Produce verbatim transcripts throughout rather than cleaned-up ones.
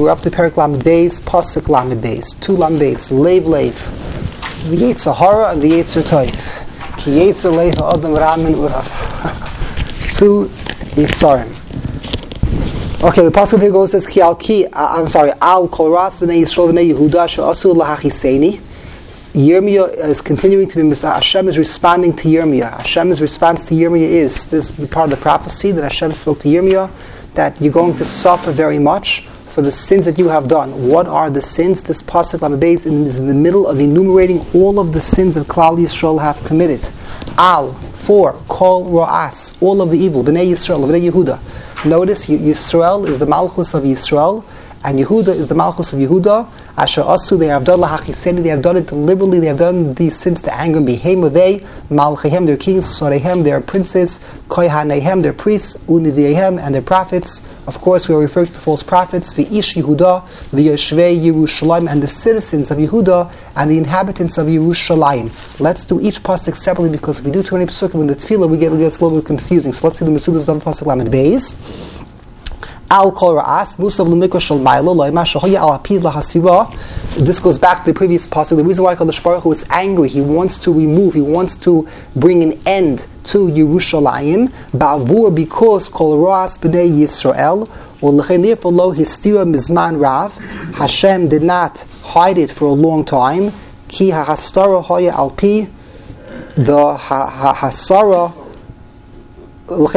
we're up to Perek Lamed Beis, Pasuk Lamed Beis, two Lamed Beis, Leiv Leiv, the Yetzer Hara and the Yetzer Toiv, Ki Yetzer Leiv Ha'adam Ramin Urav, two Yetzarim. Okay, the Pasuk here goes, says, Ki Al Ki, I'm sorry, Al Kol Ras B'nei Yisrael B'nei Yehuda She'asu Lahachiseni. Yirmiyah is continuing to be, Hashem is responding to Yirmiyah. Hashem's response to Yirmiyah is, this is part of the prophecy that Hashem spoke to Yirmiyah, that you're going to suffer very much for the sins that you have done. What are the sins? This Pasuk Lamed Beis is in the middle of enumerating all of the sins that Klal Yisrael have committed. Al, for, Kol Ra'as, all of the evil, B'nei Yisrael, B'nei Yehuda. Notice, Yisrael is the Malchus of Yisrael, and Yehuda is the Malchus of Yehuda. Asher Asu, they have done lahachiseni, they have done it deliberately, they have done these sins to anger me. Behemoth, they, Malchehem, their kings, Sorehem, their princes, Kohanehem, their priests, Univiehem, and their prophets. Of course, we are referring to the false prophets, V'ish Yehuda, V'yoshvei Yerushalayim, and the citizens of Yehuda and the inhabitants of Yerushalayim. Let's do each pasuk separately, because if we do twenty pasukim in the tefillah, we get, it gets a little bit confusing. So let's see the Metzudas of Pasuk Lamed Beis. Al Kol Ra'as, Musav L'Mikra Shel Ma'ilo, Lo'ima Shehoya Al Hapid L'Hasira. This goes back to the previous passage. The reason why Kadosh Baruch Hu is angry, he wants to remove, he wants to bring an end to Yerushalayim, Ba'avur, because Kol Ra'as B'nei Yisrael, U'Lechein Therefore Lo Histira Mizman Rav, Hashem did not hide it for a long time, Ki HaHastara Hoya Al Pi, the HaHasara, the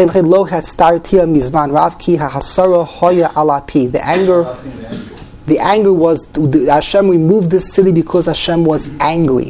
anger, the anger was Hashem removed this city because Hashem was angry.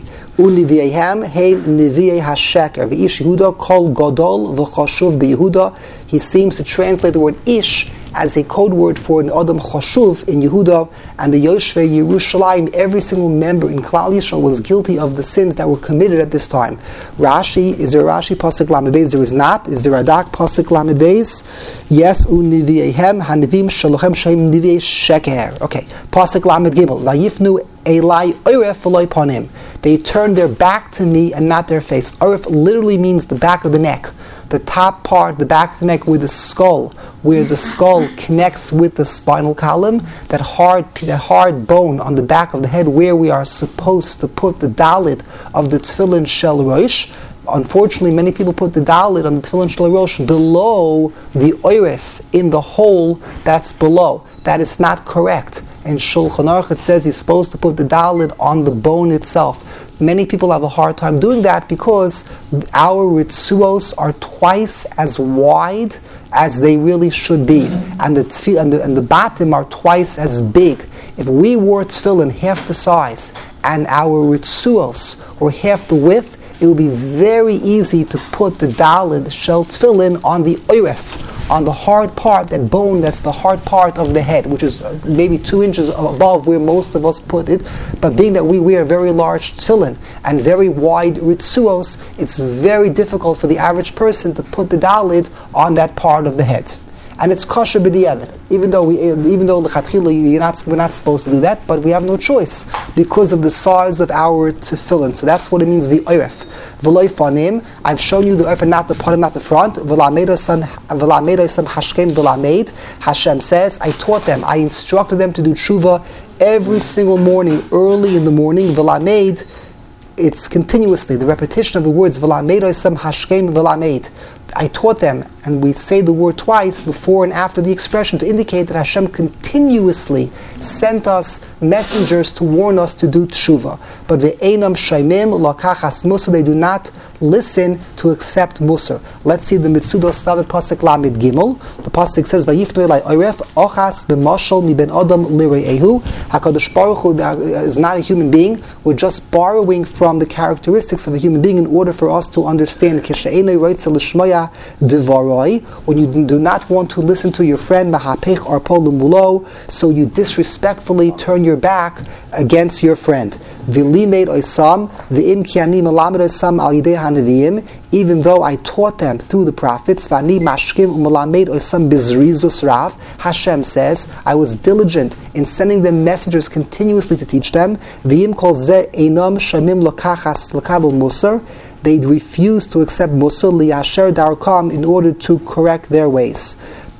He seems to translate the word ish as a code word for an Adam Chashuv in Yehuda, and the Yoshvei Yerushalayim, every single member in Klal Yisrael was guilty of the sins that were committed at this time. Rashi, is there a Rashi Pasuk Lamed Beis? There is not. Is there a Radak Pasuk Lamed Beis? Yes, Univiehem Hanivim Shalochem Shem Nivie Sheker. Okay, Pasuk Lamed Gimel. Vayifnu Elai Oref V'loi Panim. They turned their back to me and not their face. Oref literally means the back of the neck. The top part, the back of the neck, where the skull, where the skull connects with the spinal column, that hard, that hard bone on the back of the head, where we are supposed to put the dalit of the tefillin shel rosh. Unfortunately, many people put the dalit on the tefillin shel rosh below the oiref, in the hole that's below. That is not correct. In Shulchan Aruch it says you're supposed to put the dalit on the bone itself. Many people have a hard time doing that because our ritzuos are twice as wide as they really should be, and the tefillin, and the, and the batim are twice as big. If we wore tefillin half the size and our ritzuos were half the width, it would be very easy to put the dalit shel tefillin on the oiref, on the hard part, that bone that's the hard part of the head, which is maybe two inches above where most of us put it. But being that we wear very large tefillin and very wide ritzuos, it's very difficult for the average person to put the dalit on that part of the head. And it's kosher b'diavad, even though we, even though l'chatchila you're not, we're not supposed to do that, but we have no choice because of the size of our tefillin. So that's what it means, the oiref. V'loi fanim, I've shown you the oiref and not the bottom, not the front. V'lamed osam hashkem v'lamed. Hashem says, I taught them, I instructed them to do tshuva every single morning, early in the morning. V'lamed, it's continuously the repetition of the words v'lamed osam hashkem v'lamed. I taught them, and we say the word twice before and after the expression to indicate that Hashem continuously sent us messengers to warn us to do tshuva. But ve'enam shaymim lakachas musar, they do not listen to accept musar. Let's see the Metzudos David Pasuk Lamed Gimel. The Pasuk says, "Vayifnu elai oref ochas b'mashal mi ben adam lire'ehu." Hakadosh Baruch Hu is not a human being. We're just borrowing from the characteristics of a human being in order for us to understand. Kishe'enei roitze l'shmoya devaroi, when you do not want to listen to your friend, mahapech arpo l'mulo, so you disrespectfully turn your back against your friend. V'limeid oisam v'im ki ani melamed oisam al yidei hanavim, even though I taught them through the prophets. V'ani mashkim u'melamed oisam bizrizus rav. Hashem says, I was diligent in sending them messengers continuously to teach them. V'im kol ze einam shamim lokachas l'kabel musar. They refused to accept musar liyasher darkam, in order to correct their ways.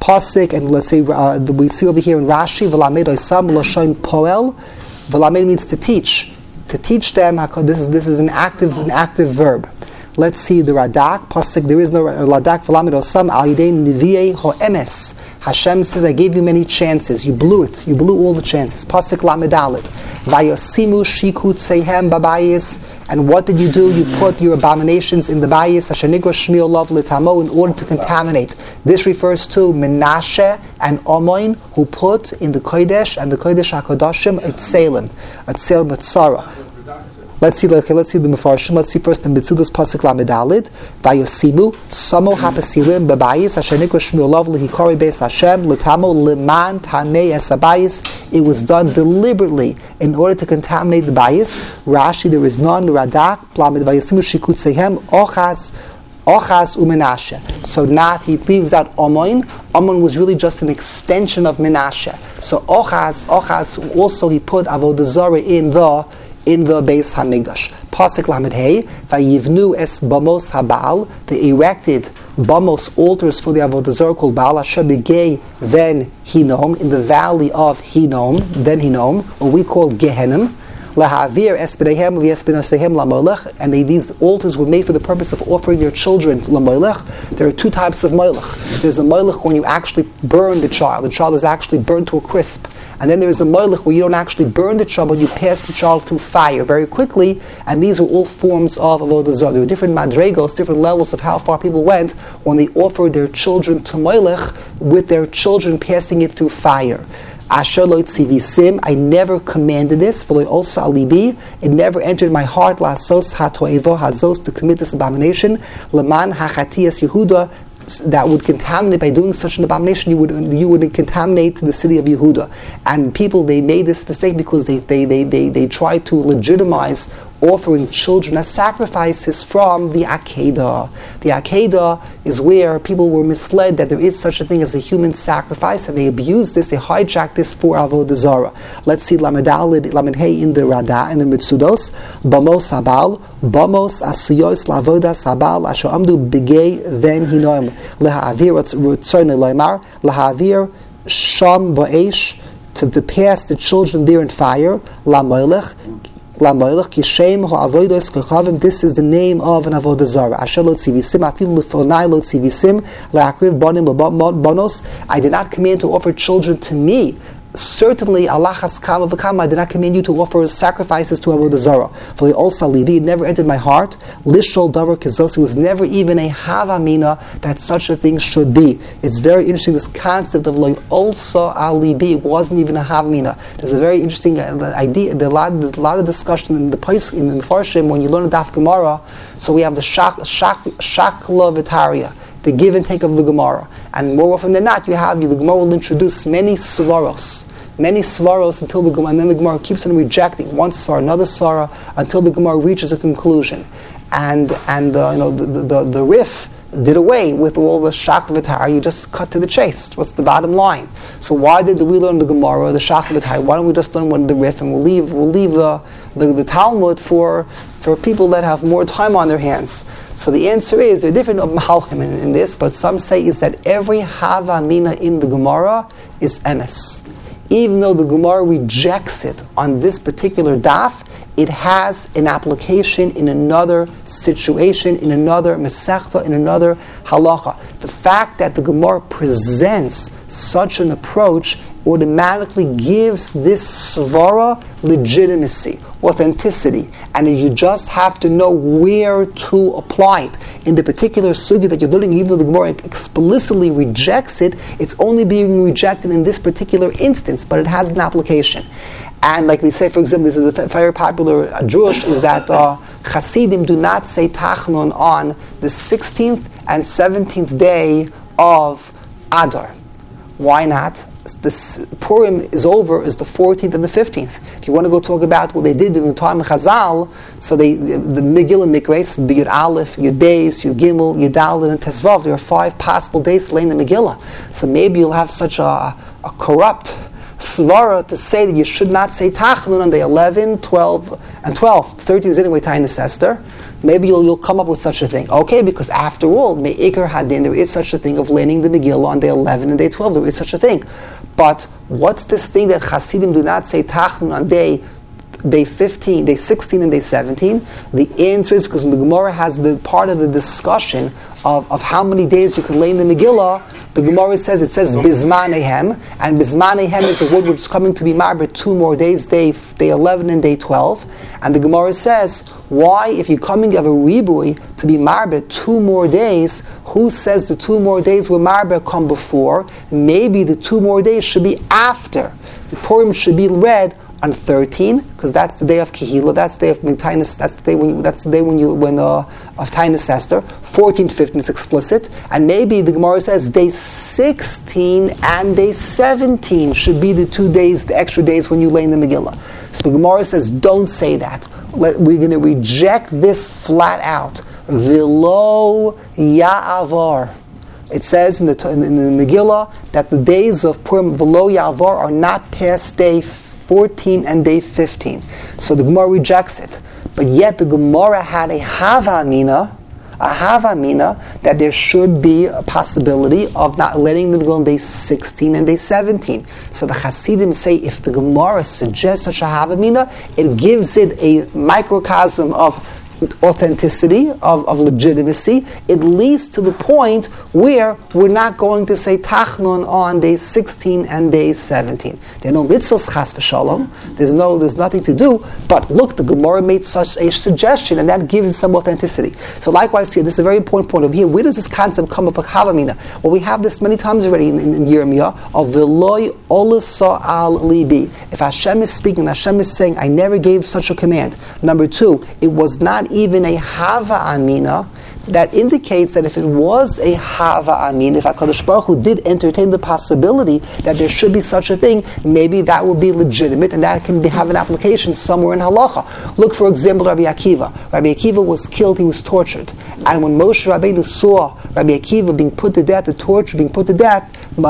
pasuk, and let's say uh, we see over here in Rashi, v'lamed oisam l'shon poel. V'lamed means to teach. To teach them, this is this is an active an active verb. Let's see the Radak pasuk. There is no Radak. V'lamed oisam al yidei nevi'ei ho'emes. Hashem says, I gave you many chances. You blew it. You blew all the chances. Pasuk lamed aleph. Vayosimu shikut sehem babayis. And what did you do? You put your abominations in the bayis, asher nigra shmiel lov l'tamo, in order to contaminate. This refers to Menashe and Omoin, who put in the Kodesh and the Kodesh HaKadoshim Etzelim, Etzel Metzara. Let's see. Okay, let's see the Mefarshim. Let's see first the Mitzudas pasuk lamed dalid. Vayosimu samo hapasilim bebayis asher nikra shmiul lov lehikari beis Hashem l'tamo leman tamei esabayis. It was done deliberately in order to contaminate the bayis. Rashi, there is none. Radak lamed vayosimu shikut sehem ochas ochas umenashe. So not he leaves out Omoin. Omoin was really just an extension of Menashe. So ochas ochas also he put avodah zarah in the in the Beis Hamikdash. Pasuk lamed hey, vayivnu es bamos habal. They erected bamos, altars for the avodah zarah called Baal Asher begay then Hinom, in the valley of Hinom, then Hinom, or we call Gehenim. Lahavir espedehem v'espedesehem lamolech, and they, these altars were made for the purpose of offering their children lamolech. There are two types of molech. There's a molech when you actually burn the child. The child is actually burned to a crisp. And then there is a molech where you don't actually burn the child, but you pass the child through fire very quickly. And these are all forms of avodah zarah. There were different madregos, different levels of how far people went when they offered their children to molech, with their children passing it through fire. Asher lo tzivisim, I never commanded this. V'lo also alibi, it never entered my heart. Lasos hatoevo hazos, to commit this abomination. Leman hachatias Yehuda, that would contaminate. By doing such an abomination, you would you would contaminate the city of Yehuda. And people, they made this mistake because they they they they, they tried to legitimize offering children as sacrifices from the Akedah. The Akedah is where people were misled that there is such a thing as a human sacrifice, and they abused this, they hijacked this for avodah zarah. Let's see Lamed Daled, Lamed Hey in the Rada, in the Mitzudos. Bamos Habal, Bamos Asuyos Lavoda Sabal, Asher Amdu Begay then Hinoim, Lehavir Rutzone Loimar, Lehavir Sham Bo'esh, to, to pass the children there in fire, La Moilech, this is the name of an avodah zarah. I did not command to offer children to me. Certainly, Allah has kama v'kama, I did not command you to offer sacrifices to avodah zarah. For the also libi, it never entered my heart. Lishol davar kizos, it was never even a havamina that such a thing should be. It's very interesting, this concept of like also alibi. It wasn't even a havamina. There's a very interesting idea. There's a lot, there's a lot of discussion in the place in the Farshim when you learn the Daf Gemara. So we have the shak shak shakla v'taria, the give and take of the Gemara. And more often than not, you have, the Gemara will introduce many svaros, many svaros until the Gemara, and then the Gemara keeps on rejecting one svar, another svara, until the Gemara reaches a conclusion. And and uh, you know the, the the Rif did away with all the shak v'tar. You just cut to the chase. What's the bottom line? So why did we learn the Gemara, the shak v'tar? Why don't we just learn one the Rif, and we'll leave we'll leave the the, the Talmud for for people that have more time on their hands? So the answer is, there are different mahalchim in, in this, but some say is that every havamina in the Gemara is emes. Even though the Gemara rejects it on this particular daf, it has an application in another situation, in another mesechta, in another halacha. The fact that the Gemara presents such an approach automatically gives this svara legitimacy, authenticity, and you just have to know where to apply it. In the particular sugya that you're learning, even though the Gemara explicitly rejects it, it's only being rejected in this particular instance, but it has an application. And like they say, for example, this is a very popular uh, Jewish, is that uh, Hasidim do not say Tachnun on the sixteenth and seventeenth day of Adar. Why not? This Purim is over, is the fourteenth and the fifteenth. If you want to go talk about what they did in the time of Chazal, so they, the, the Megillah Nikres, Yud Aleph, Yud Beis, Yud Gimel, Yud Dalet, and Tesvav, there are five possible days to lay in the Megillah. So maybe you'll have such a, a corrupt svara to say that you should not say Tachnun on the eleven, twelve, and twelve. thirteen is anyway Taanis Esther. Maybe you'll, you'll come up with such a thing. Okay, because after all, Me'ikar Hadin, there is such a thing of learning the Megillah on day eleven and day twelve. There is such a thing. But what's this thing that Hasidim do not say Tachnun on day day fifteen, day sixteen, and day seventeen? The answer is because the Gemara has the part of the discussion of, of how many days you can lay in the Megillah. The Gemara says, it says Bizmanehem, and Bizmanehem is the word which is coming to be married two more days, day day eleven and day twelve. And the Gemara says, why, if you're coming of a ribui to be married two more days, who says the two more days were married come before? Maybe the two more days should be after. The Purim should be read on thirteen, because that's the day of Kehillah, that's the day of Tainus, that's the day when you, that's the day when you when uh, of Tainus Esther. fourteen, fifteen is explicit, and maybe the Gemara says day sixteen and day seventeen should be the two days, the extra days when you lay in the Megillah. So the Gemara says, don't say that. Let, we're going to reject this flat out. V'lo ya'avar. It says in the, in the Megillah that the days of Purim v'lo ya'avar are not past day fourteen and day fifteen. So the Gemara rejects it. But yet the Gemara had a havamina, a havamina that there should be a possibility of not letting them go on day sixteen and day seventeen. So the Hasidim say if the Gemara suggests such a havamina, it gives it a microcosm of authenticity, of, of legitimacy, at least to the point where we're not going to say Tachnun on day sixteen and day seventeen. There are no mitzvahs, chas v'shalom. There's no, there's nothing to do. But look, the Gemara made such a suggestion, and that gives some authenticity. So likewise here, this is a very important point over here. Where does this concept come up of Havamina? Well, we have this many times already in, in, in Yirmiyah of V'loi olasa al libi. If Hashem is speaking, Hashem is saying, I never gave such a command. Number two, it was not even a Hava Amina. That indicates that if it was a Hava Amin, if HaKadosh Baruch Hu did entertain the possibility that there should be such a thing, maybe that would be legitimate and that can be, have an application somewhere in Halacha. Look, for example, Rabbi Akiva. Rabbi Akiva was killed, he was tortured. And when Moshe Rabbeinu saw Rabbi Akiva being put to death, the torture being put to death,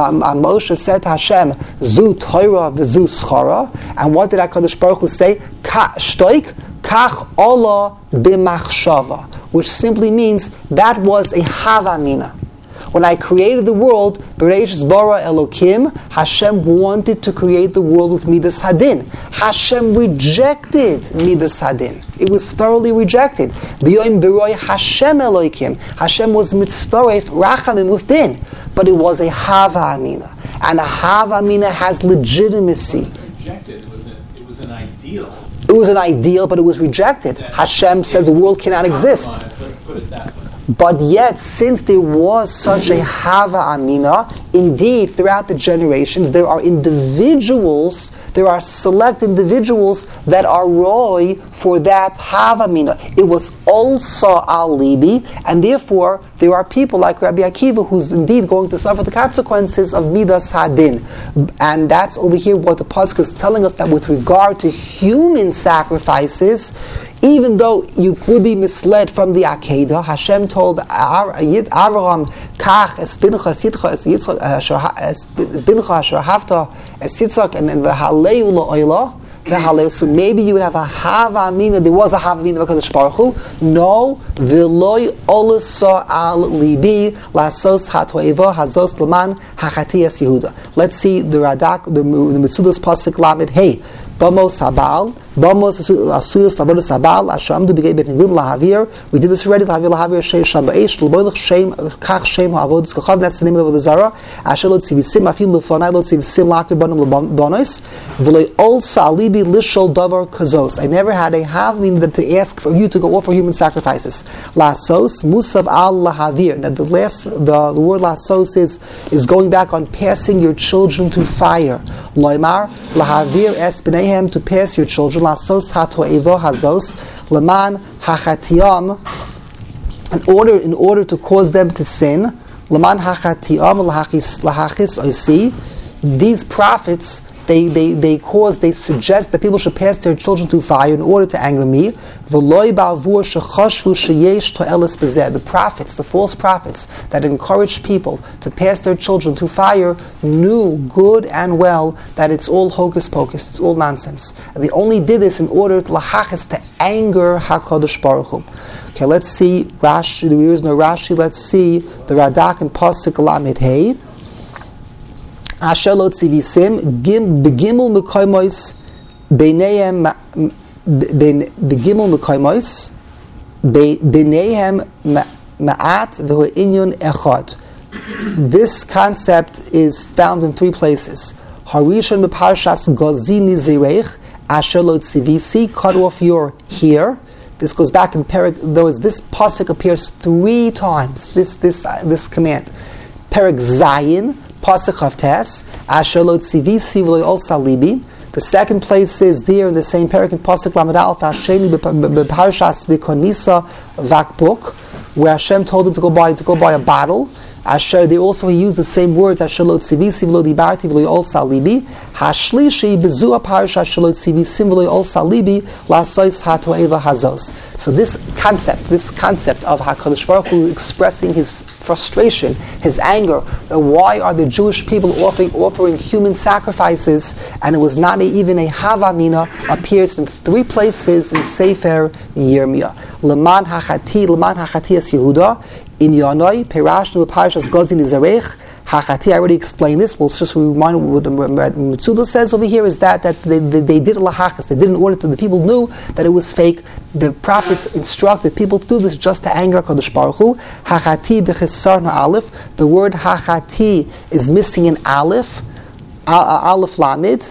Moshe said to Hashem, Zu Torah v'zu schara. And what did HaKadosh Baruch Hu say? Ka shtoik, kach ola b'machshava. Which simply means that was a havamina. When I created the world, Bereishis bara Elokim, Hashem wanted to create the world with Midas Hadin. Hashem rejected Midas Hadin. It was thoroughly rejected. B'yoim beroi Hashem Elokim. Hashem was mitzvah rachamim with din. But it was a havamina. And a havamina has legitimacy. Rejected. It was, a, it was an ideal. It was an ideal, but it was rejected. Hashem said the world cannot exist. Put it that way. But yet, since there was such a Hava Amina, indeed, throughout the generations, there are individuals, there are select individuals that are roy for that Hava Amina. It was also al libi, and therefore, there are people like Rabbi Akiva who's indeed going to suffer the consequences of Midas Hadin. And that's over here what the Pasuk is telling us, that with regard to human sacrifices, even though you could be misled from the Akedah, Hashem told Avraham, Kach es bincha es Yitzchak es bincha asher havta es Yitzchak, and v'haleu la'olah v'haleu. So maybe you would have a Hava Amina. There was a Hava Amina because of Baruch Hu. No, v'loi olasa al libi lasos hatoeva hazos leman hachati es Yehuda. Let's see the Radak, the, the Mitzudas Pasuk Lamed Hey. Bamos Habal, Bamos Asuyas Lavod Sabal, Asham do begay bet Nigud Lahavir. We did this already. Lahavir Lahavir Shei Sham Beish Lboilach Shem Kach Shem Havod Skachav. That's the name of the Zara. Ashelot Sivisim Afil Lufonai Lot Sivisim Lakir Bonim Bonois. V'lei also Alibi Lishol Davar Kazos. I never had a having that to ask for you to go offer human sacrifices. Lasos Musav Al Lahavir. That the last the, the word Lasos is is going back on passing your children to fire. Loimar Lahavir Es Bnei to pass your children lasos hatoevo hazos leman hachatiam, in order in order to cause them to sin, leman hachatiam lahachis lahachis oisi. These prophets, they they they cause they suggest that people should pass their children to fire in order to anger me. V'loi ba'avur shechashvu sheyesh to'eles b'zeh. The prophets, the false prophets that encouraged people to pass their children to fire, knew good and well that it's all hocus pocus, it's all nonsense. And they only did this in order to lahachis, to anger HaKadosh Baruch Hu. Okay, let's see Rashi. There is no Rashi. Let's see the Radak and Pasuk Lamed Hey. Asher lo tzivisim gim begimul mekoymos beinayim begimul mekoymos beinayim ma'at v'hu inyon echad. This concept is found in three places. Harishon beparshas Gozini Zirech Asher lo tzivisi, cut off your here. This goes back in Perek. In other words, this pasuk appears three times. This this uh, this command. Perek Zayin pasuk Chavtes Asher lo tzivisi v'lo ol salibi. The second place is there in the same Perek in pasuk Lamed Aleph Hasheni beparshas V'konisa Vakbuk, where Hashem told him to go buy to go buy a bottle. Asher, they also use the same words. Asher lo tzivisi v'lo dibarti v'lo ol salibi. Hashlishi bezua parsha asher lo tzivisim v'lo ol salibi lasois hatoeva hazos. So this concept, this concept of HaKadosh Baruch Hu expressing his frustration, his anger, uh, why are the Jewish people offering offering human sacrifices, and it was not a, even a havamina, appears in three places in Sefer Yirmiyah. Leman hachati, leman hachati es Yehuda. In Yonoi, Perashnu Parashas Gozin Izarech, Hachati, I already explained this. We'll just remind what the Metzudah says over here is that, that they, they, they did lahachas. They did in order to, the people knew that it was fake. The prophets instructed people to do this just to anger HaKadosh Baruch Hu. Hachati b'chisarna aleph. The word Hachati is missing an aleph. Aleph lamid.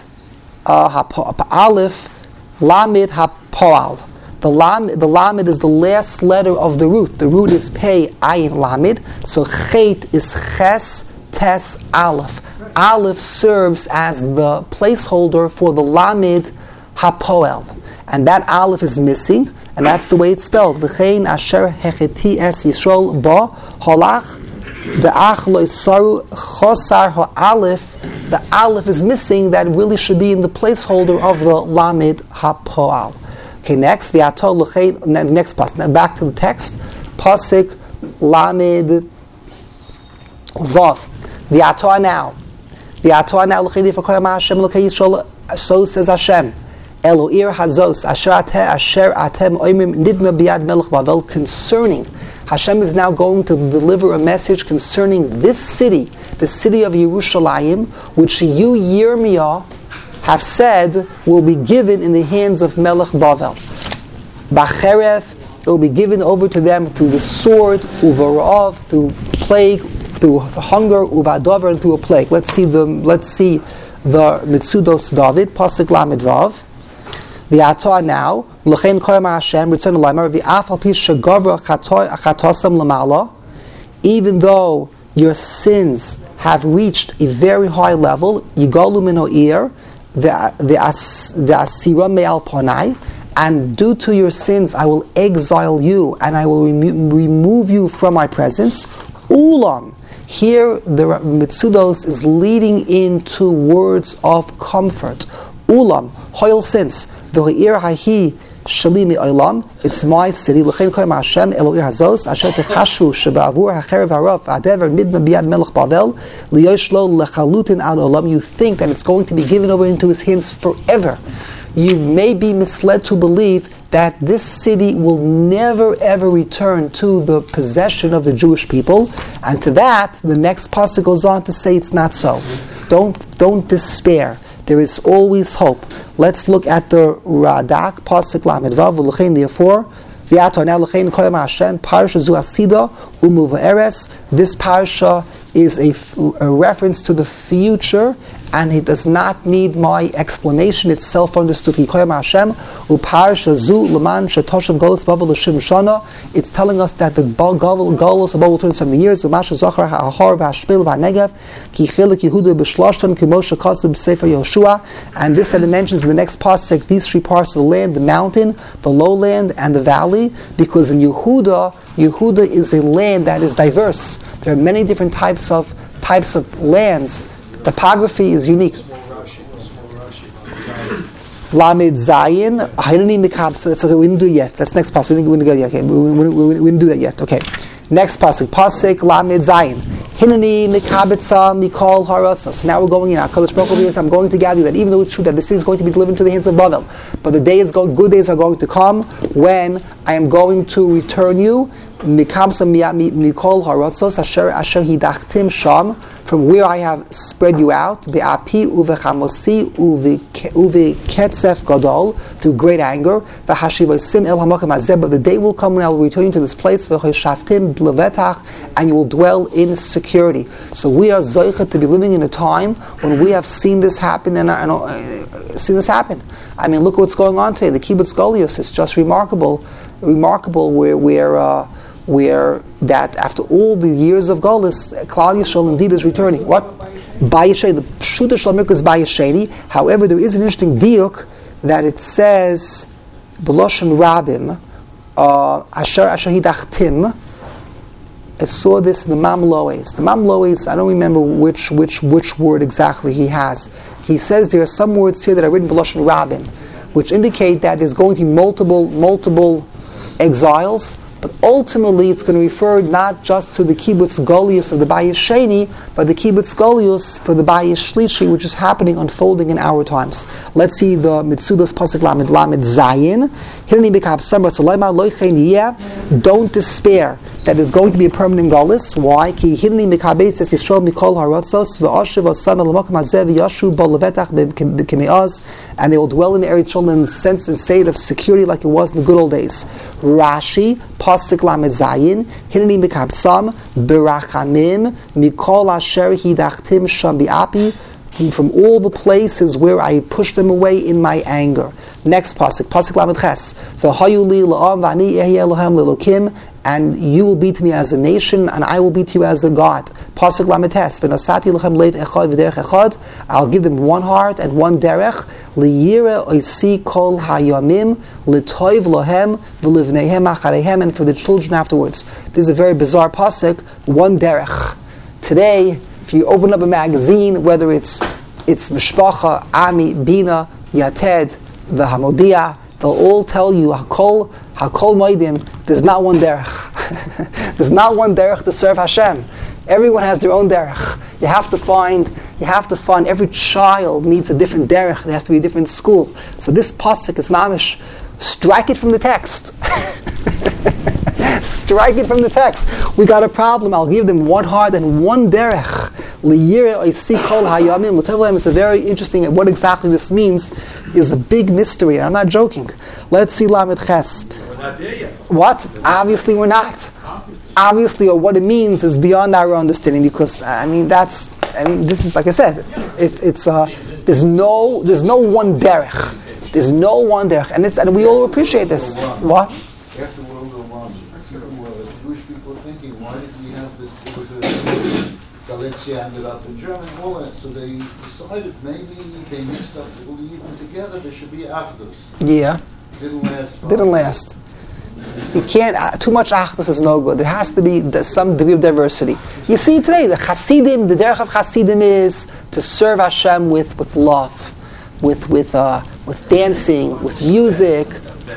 Aleph lamid hapoal. The lam, the lamed is the last letter of the root. The root is pei, ayin, lamed. So chet is ches, tes, aleph. Aleph serves as the placeholder for the lamed hapoel. And that aleph is missing, and that's the way it's spelled. V'chein asher hecheti es Yisrael ba holach de'ach lo yisaru chosar ha'aleph. The aleph is missing. That really should be in the placeholder of the lamed hapoel. Okay, next, the Atol L'chein, next pasuk. Now back to the text. Pasuk Lamed Vav. The Atol now. The Atol now L'chein Yifakol Hashem L'kei Yisrael. So says Hashem. Eloir Hazos Asher Ateh Asher Atem Oimim Nidna Biad Melech Bavel. Concerning, Hashem is now going to deliver a message concerning this city, the city of Yerushalayim, which you Yirmiyah have said will be given in the hands of Melech Bavel. B'cheref, it will be given over to them through the sword, uvarov, through plague, through hunger, uvadover, and through a plague. Let's see the let's see the Mitzudos David, Pasuk Lamed Vav. The Atah now, L'chein Koyam Hashem, Ritzon L'Laimar, V'afal Pi Shegavra Chatosam L'Mala. Even though your sins have reached a very high level, Yigalu Mino'ir, the asira me'al ponai, and due to your sins I will exile you and I will remo- remove you from my presence. Ulam, here the Mitzudos is leading into words of comfort. Ulam, hoil since the ha'ir hahi shalimi olam, it's my city. L'chein koyam Hashem Eloir hazos asher techashu sheba'avur hacherev harav adever nidna biyad melech Bavel liyosh lo lechalutin ad olam. You think that it's going to be given over into his hands forever. You may be misled to believe that this city will never ever return to the possession of the Jewish people, and to that the next pasuk goes on to say it's not so. Don't don't despair. There is always hope. Let's look at the Radak, Pasuk Lamed Vav, L'chein, therefore, V'yato now L'chein Koyam Hashem, Parsha Zu Asida, Umu V'eres. This Parsha is a, a reference to the future, and it does not need my explanation. It's self-understood. Koyam Hashem, U'Parsha Zu L'man Shetoshav Golos Bavel L'shim Shana. It's telling us that the Golos of Bavel will turn seventy years. U'Masha Zochar Ha'ahar V'Hashpil V'Negev Ki Chilik Yehuda B'Shloshtan Ki Moshe Kasu B'Sefer Yoshua. And this that it mentions in the next pasuk, these three parts of the land, the mountain, the lowland, and the valley, because in Yehuda, Yehuda is a land that is diverse. There are many different types of types of lands. Topography is unique. Lamed Zayin, Hainani Mikab. So that's okay. We didn't do it yet. That's next pasuk. We didn't, we didn't go yet. Okay, we, we, we, we didn't do that yet. Okay, next pasuk. Pasuk Lamed Zayin. Hinani mikabitza mikol haratzos. So now we're going in. HaKadosh Baruch Hu says, I'm going to gather you that even though it's true that the city is going to be delivered into the hands of Babel, but the day is going, good days are going to come when I am going to return you mikabitza mikol haratzos asher asher hidachtim sham, from where I have spread you out, be'api uvechamosi uveketzef gadol, through great anger, v'hashivosim el hamakam hazeh, but the day will come when I will return you to this place, v'choshavtim b'levetach, and you will dwell in security. So we are zoichet to be living in a time when we have seen this happen, and uh, seen this happen. I mean, look what's going on today. The kibbutz Golius is just remarkable, remarkable where where. Uh, where that after all the years of Golus, Klal Yisrael indeed is returning. What? Bayesheni. The Pshuta Shlamik is Bayesheni. However, there is an interesting diuk that it says, B'loshen Rabim, Asher Asher Hidachtim. I saw this in the Mamloes. The Mamloes, I don't remember which which which word exactly he has. He says there are some words here that are written B'loshen Rabim, which indicate that there's going to be multiple multiple exiles. But ultimately, it's going to refer not just to the kibbutz Golius of the Bayis Sheni, but the kibbutz Golius for the Bayis Shlishi, which is happening, unfolding in our times. Let's see the Mitzudas Pasuk Lamed Lamed Zayin. Don't despair that there's going to be a permanent Golus. Why? Ki Hirni Mikabetz Es Yisrael Mikol Haratzos V'Ashiv Asam El Makom Hazeh V'Yashu Bo Levetach B'Kemi'az, and they will dwell in the Eretz Shalom in the sense and state of security like it was in the good old days. Rashi Pasuk Lamed Zayin, Hineni Mikabtsam, Berachamim, Mikol Asher Hidachtim Sham Bi'api, from all the places where I pushed them away in my anger. Next Pasuk, Pasuk Lamed Ches, V'Hayu Li La'am V'Ani Ehi Elohem L'Elokim, and you will be to me as a nation, and I will be to you as a God. Pasuk Lamed Tes, V'Nosati L'Chem Lev Echad V'Derech Echad, I'll give them one heart and one derech, L'Yire Oisi Kol Hayamim, L'Toiv Lohem, V'Livneihem Achareihem, and for the children afterwards. This is a very bizarre pasuk, one derech. Today, if you open up a magazine, whether it's it's Mishpacha, Ami, Bina, Yated, the Hamodia, they'll all tell you Hakol, Hakol Moedim, there's not one derech. There's not one derech to serve Hashem. Everyone has their own derech. You have to find, you have to find, every child needs a different derech. There has to be a different school. So this pasuk is mamish, strike it from the text. Strike it from the text. We got a problem. I'll give them one heart and one derech. It's a very interesting, what exactly this means is a big mystery. I'm not joking. Let's see Lamed Ches. We're not there yet. What? Obviously we're not. Obviously, or what it means is beyond our understanding, because, I mean, that's, I mean, this is, like I said, it, it's, uh, there's no, there's no one derech. There's no one derech. And it's, and we all appreciate this. What? After World War One, Jewish people were thinking, why did we have this? It was a Galicia ended up in Germany, all that. So they decided maybe they mixed up the even together. There should be achdus. Yeah. Didn't last. Far. Didn't last. You can't. Uh, too much achdus is no good. There has to be the, some degree of diversity. You see today, the Hasidim, the derech of Hasidim is to serve Hashem with, with love, with with uh, with dancing, with music.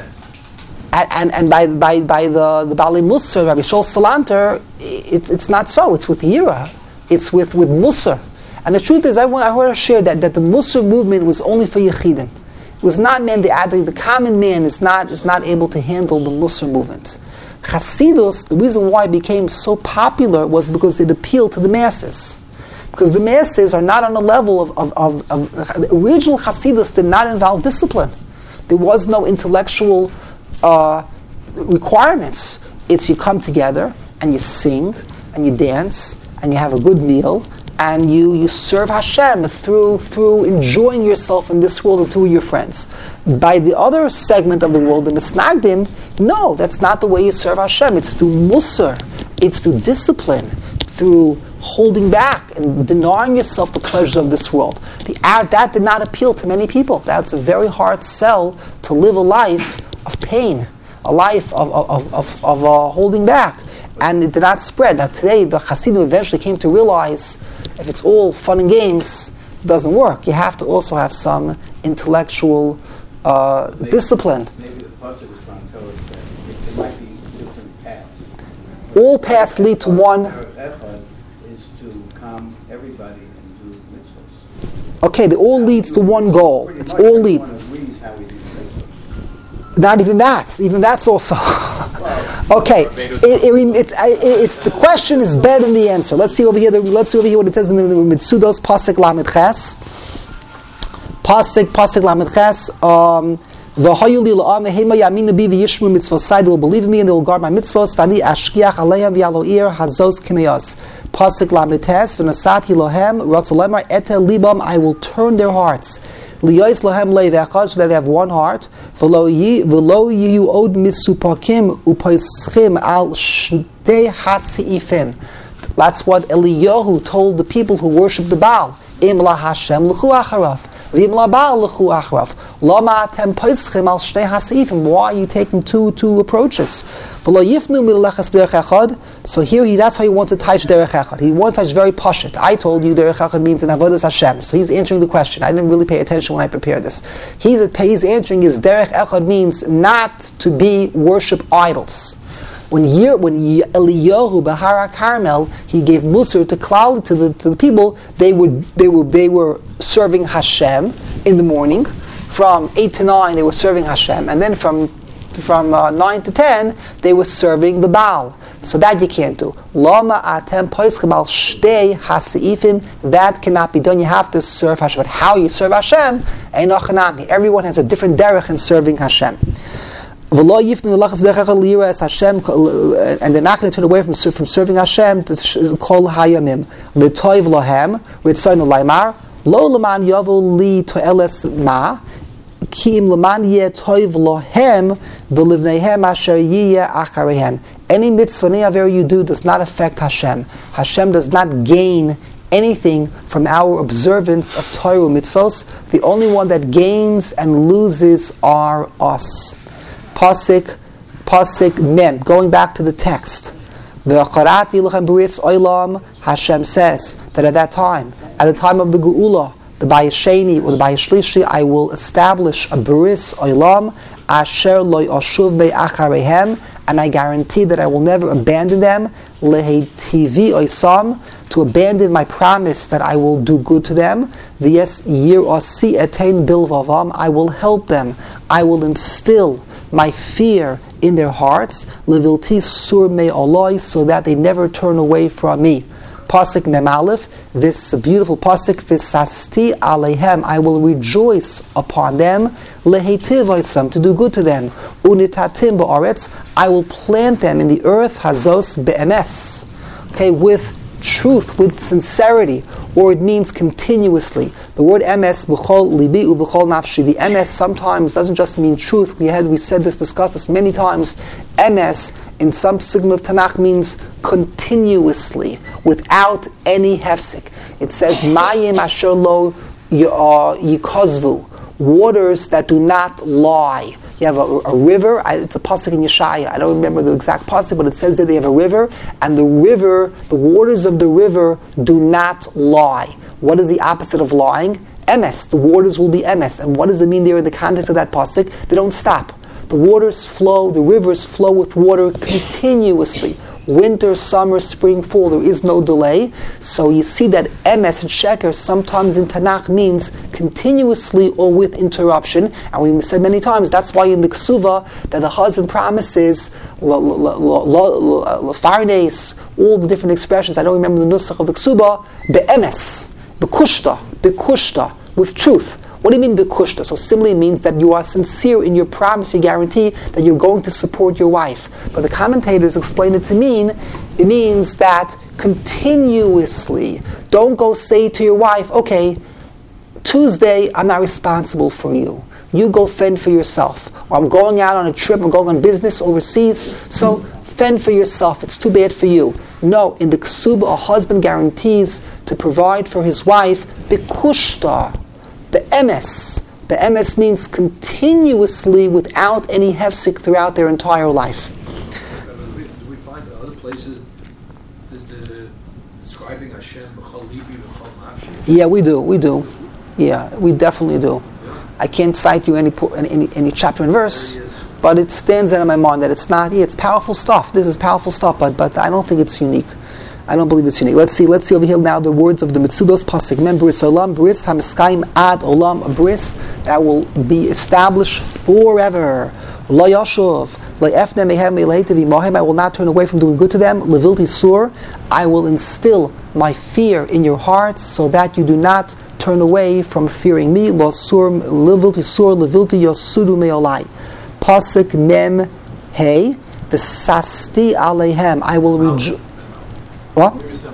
And, and, and by by by the the Bali Musar, Rabbi Shol Salanter, it's it's not so. It's with Yira. It's with, with Musar. And the truth is, I, want, I heard her share that, that the Musar movement was only for Yechidim. It was not meant the addict. The common man is not is not able to handle the Musar movement. Chasidus, the reason why it became so popular was because it appealed to the masses. Because the masses are not on the level of, of, of, of the original Chasidus did not involve discipline. There was no intellectual Uh, requirements. It's you come together and you sing and you dance and you have a good meal and you, you serve Hashem through through enjoying yourself in this world and through your friends. By the other segment of the world, the Misnagdim, no, that's not the way you serve Hashem. It's through Musar, it's through discipline, through holding back and denying yourself the pleasures of this world. The, that did not appeal to many people. That's a very hard sell to live a life of pain, a life of of, of, of uh, holding back. And it did not spread. Now today, the Hasidim eventually came to realize if it's all fun and games, it doesn't work. You have to also have some intellectual uh, maybe, discipline. Maybe the pasuk was trying to tell us that there might be different paths. All paths lead to one. Echad is Okay, it all leads to one goal. It's all lead. Not even that. Even that's also okay. It, it, it's, it, it's the question is better than the answer. Let's see over here. The, let's see over here what it says in the Mitzudos Pasuk Lamed Ches. Pasuk Pasuk Lamed Ches. Um, V'hayu li la'am hema yaminu bi v'yishmu mitzvosai. They will believe me and they will guard my mitzvos. V'ani ashkiach aleihem v'yaloir hazos kimeyos. Pasuk Lamed Ches. V'nasati lohem ratzolemar etel libam. I will turn their hearts. Liyos lahem leivechad, so that they have one heart. V'lo yiyu od misupakim u'poischim al shdei hasiifim. That's what Eliyahu told the people who worship the Baal. Im la Hashem l'chu acharaf, v'im la Baal l'chu acharaf. Lama atem poischim al shdei hasiifim. Why are you taking two two approaches? V'lo yifnu milachas derech echad. So here he, that's how he wants to touch derech echad. He wants to touch very pashut. I told you derech echad means an avodas Hashem. So he's answering the question. I didn't really pay attention when I prepared this. He's he's answering is derech echad means not to be worship idols. When year, when Eliyahu Bahara Carmel, he gave Musar to Klal to the to the people. They would they were they were serving Hashem in the morning. From eight to nine, they were serving Hashem, and then from from uh, nine to ten, they were serving the Baal. So that you can't do. Lama atem poischim al shtei hasiifim. That cannot be done. You have to serve Hashem. But how you serve Hashem? Einochanami. Everyone has a different derech in serving Hashem. And they're not going to turn away from, from serving Hashem to call hayamim. L'toiv lohem ritzonu laimar lo leman yavu li toeles ma ki im leman yeh toiv lohem v'livneihem asher yiyeh achareihem. Any mitzvah, any aver you do does not affect Hashem. Hashem does not gain anything from our observance of Torah mitzvos. The only one that gains and loses are us. Pasuk, Pasuk Mem. Going back to the text, Hashem says that at that time, at the time of the Geula, the Bayis Sheni or the Bayis Shlishi, I will establish a Beris Olam Asher Lo Yoshuv Be'achareihem, and I guarantee that I will never abandon them. Lehetivi Oisam, to abandon my promise that I will do good to them. V'yes Yir Osi Etein Bilvavam, I will help them. I will instill my fear in their hearts, levilti sur me oloi, so that they never turn away from me. Pasuk Mem Aleph, this beautiful pasuk, Visasti aleihem, I will rejoice upon them, lehetiv oisam, to do good to them, unitatim ba'aretz, I will plant them in the earth, hazos be'emes, okay, with truth, with sincerity, or it means continuously. The word emes, b'chol libi u b'chol nafshi. The emes sometimes doesn't just mean truth. We had we said this, discussed this many times. Emes in some sigma of Tanakh means continuously, without any hefsek. It says mayim asher lo yikozvu, waters that do not lie. You have a, a river, it's a pasuk in Yeshaya, I don't remember the exact pasuk, but it says that they have a river, and the river, the waters of the river do not lie. What is the opposite of lying? Emes, the waters will be emes. And what does it mean there in the context of that pasuk? They don't stop. The waters flow, the rivers flow with water continuously. Winter, summer, spring, fall, there is no delay. So you see that emes and sheker sometimes in Tanakh means continuously or with interruption. And we said many times, that's why in the Ksuva that the husband promises farnes, all the different expressions, I don't remember the nusach of the Ksuba, be'emes, be'kushta, be'kushta, with truth. What do you mean bekushta? So simply means that you are sincere in your promise, you guarantee that you're going to support your wife. But the commentators explain it to mean, it means that continuously, don't go say to your wife, okay, Tuesday I'm not responsible for you. You go fend for yourself. Or I'm going out on a trip, I'm going on business overseas, so fend for yourself, it's too bad for you. No, in the Ksuba, a husband guarantees to provide for his wife bekushta. The emes. The emes means continuously without any hefsek throughout their entire life. Do we, do we find other places that, uh, describing Hashem b'chol libi b'chol nafshi? Yeah, we do. We do. Yeah, we definitely do. Yeah. I can't cite you any any any chapter and verse, but it stands out in my mind that it's not. Yeah, it's powerful stuff. This is powerful stuff, but but I don't think it's unique. I don't believe it's unique. Let's see. Let's see over here now the words of the Mitzudos Pasuk Mem Bris Olam Bris Hamiskayim Ad Olam, a bris that will be established forever. Lo Yashuv Lo Efne Mehem Eleitavi Mohem. I will not turn away from doing good to them. Levilti Sur. I will instill my fear in your hearts so that you do not turn away from fearing me. Lo Sur Levilti Sur Levilti Yosudu Meolai. Pasuk Mem Hey V'Sasti Alehem. I will rejoice. What?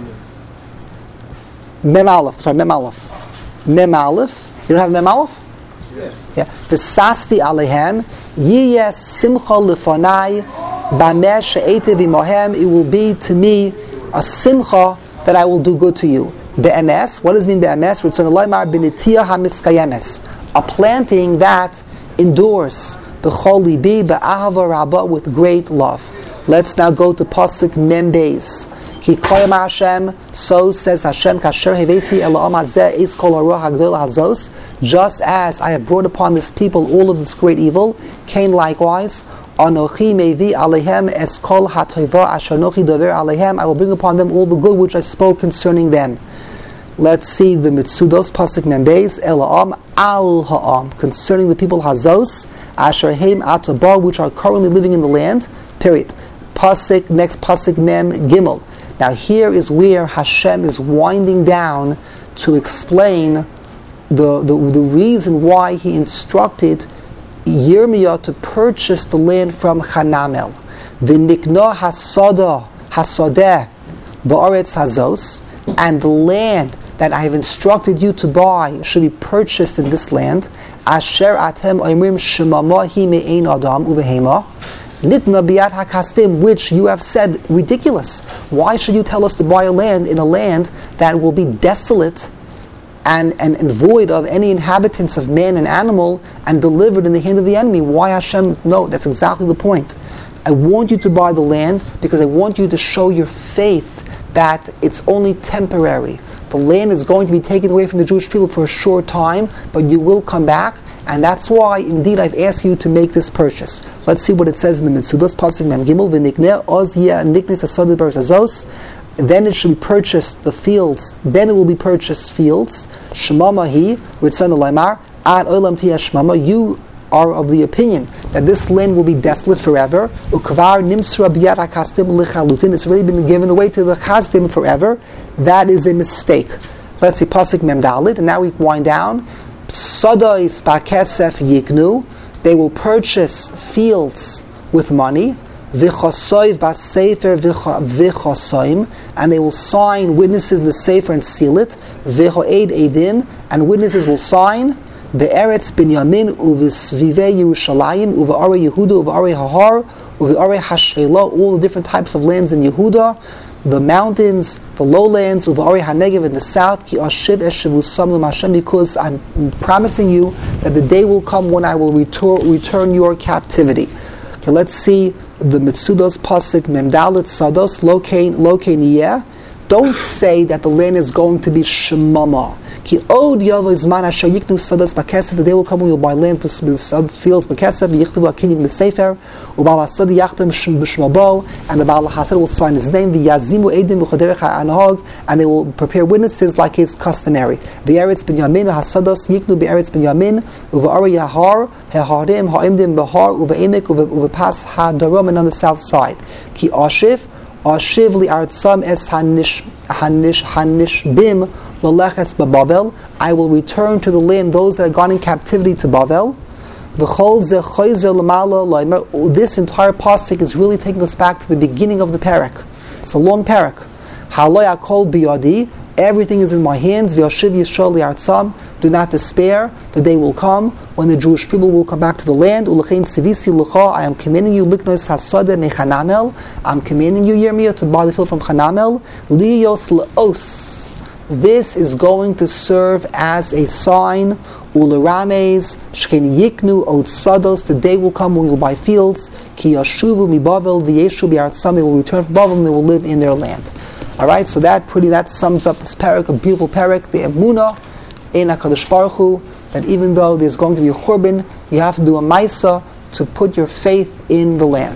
Mem Aleph. Sorry, Mem Aleph. Mem Aleph. You don't have Mem Aleph? Yes. Yeah. V'sasti alehem yiyeh simcha lefanai b'ameh she'etiv imohem. It will be to me a simcha that I will do good to you. Be'emes. What does it mean be'emes? Ritzon Eloymar b'nitiyah hamiskayemes. A planting that endures. B'chol libi b'ahava rabba, with great love. Let's now go to pasuk Mem Beis. Ki koyam Hashem, so says Hashem, kasher hevesi elam hazeh is kol haruach hagdol hazos. Just as I have brought upon this people all of this great evil, Cain likewise, anochi mevi alehem es kol hatova asher nochi dover alehem. I will bring upon them all the good which I spoke concerning them. Let's see the Mitzudos pasuk Mem Beis elam al ha'am, concerning the people hazos asher heim ataba, which are currently living in the land. Period. Pasuk next pasuk Mem Gimel. Now here is where Hashem is winding down to explain the, the, the reason why he instructed Yirmiyah to purchase the land from Hanamel. V'nikno hasada hasadeh ba'aretz hazos, and the land that I have instructed you to buy should be purchased in this land. Asher atem oimrim shemama hi me'ein adam uvehema. Nitna biyat hakastim, which you have said ridiculous. Why should you tell us to buy a land in a land that will be desolate and, and, and void of any inhabitants of man and animal and delivered in the hand of the enemy? Why Hashem? No, that's exactly the point. I want you to buy the land because I want you to show your faith that it's only temporary. The land is going to be taken away from the Jewish people for a short time, but you will come back. And that's why, indeed, I've asked you to make this purchase. Let's see what it says in the Mitzudos pasuk Mem Gimel. V'nikneh oz yeh niknes asodeh beretz hazos. Then it should be purchased the fields. Then it will be purchased fields. Shemama hi ritzon Eloymar ad olam tiyeh shemama. You are of the opinion that this land will be desolate forever. Ukvar nimsra biyat hakastim lechalutin. It's already been given away to the chasdim forever. That is a mistake. Let's see pasuk Mem Dalet, and now we wind down. Sodois ba'kesef yiknu, they will purchase fields with money. V'chosoiv ba'sefer v'chosoim, and they will sign witnesses in the sefer and seal it. V'choed edim, and witnesses will sign. Be'eretz Binyamin u'v'svivei Yerushalayim u'v'arei Yehuda u'v'arei Hahar u'v'arei Hashvela, all the different types of lands in Yehuda, the mountains, the lowlands, u'v'arei HaNegev in the south, ki ashiv eshavusam l'Hashem, because I'm promising you that the day will come when I will return, return your captivity. Okay, let's see the Mitzudos pasuk Mem Dalet Sados Lokein Lokein Yeh. Don't say that the land is going to be shemama. Ki od yavo zman asher yiknu sadas b'kesef. The day will come when you'll buy land with fields b'kesef. Yichtu akinim b'sefer. Ubal hasad yachtem b'shmabo. And the Baal Hasad will sign his name. V'yazimu edim b'choderech ha'anahog. And they will prepare witnesses like is customary. V'eretz Binyamin hasados yiknu b'eretz Binyamin. Uv'ari yahar haharim ha'imdim b'har uv'emek uv'pas ha'darom, and on the south side. Ki ashiv ashiv li artzam es hanish hanish hanishbim. I will return to the land those that have gone in captivity to Bavel. This entire pasuk is really taking us back to the beginning of the parak. It's a long parak. Everything is in my hands. Do not despair. The day will come when the Jewish people will come back to the land. I am commanding you, I'm commanding you, Yirmiyah, to buy the field from Hanamel. Liyos le'os. This is going to serve as a sign. Ularames shken yiknu od sados. The day will come when you will buy fields. Ki yashuvu mi Bavel v'yeshu bi'artzam. They will return from Bavel and they will live in their land. All right. So that pretty that sums up this parak, a beautiful parak. The emunah in HaKadosh Baruch Hu, that even though there's going to be a churban, you have to do a maisa to put your faith in the land.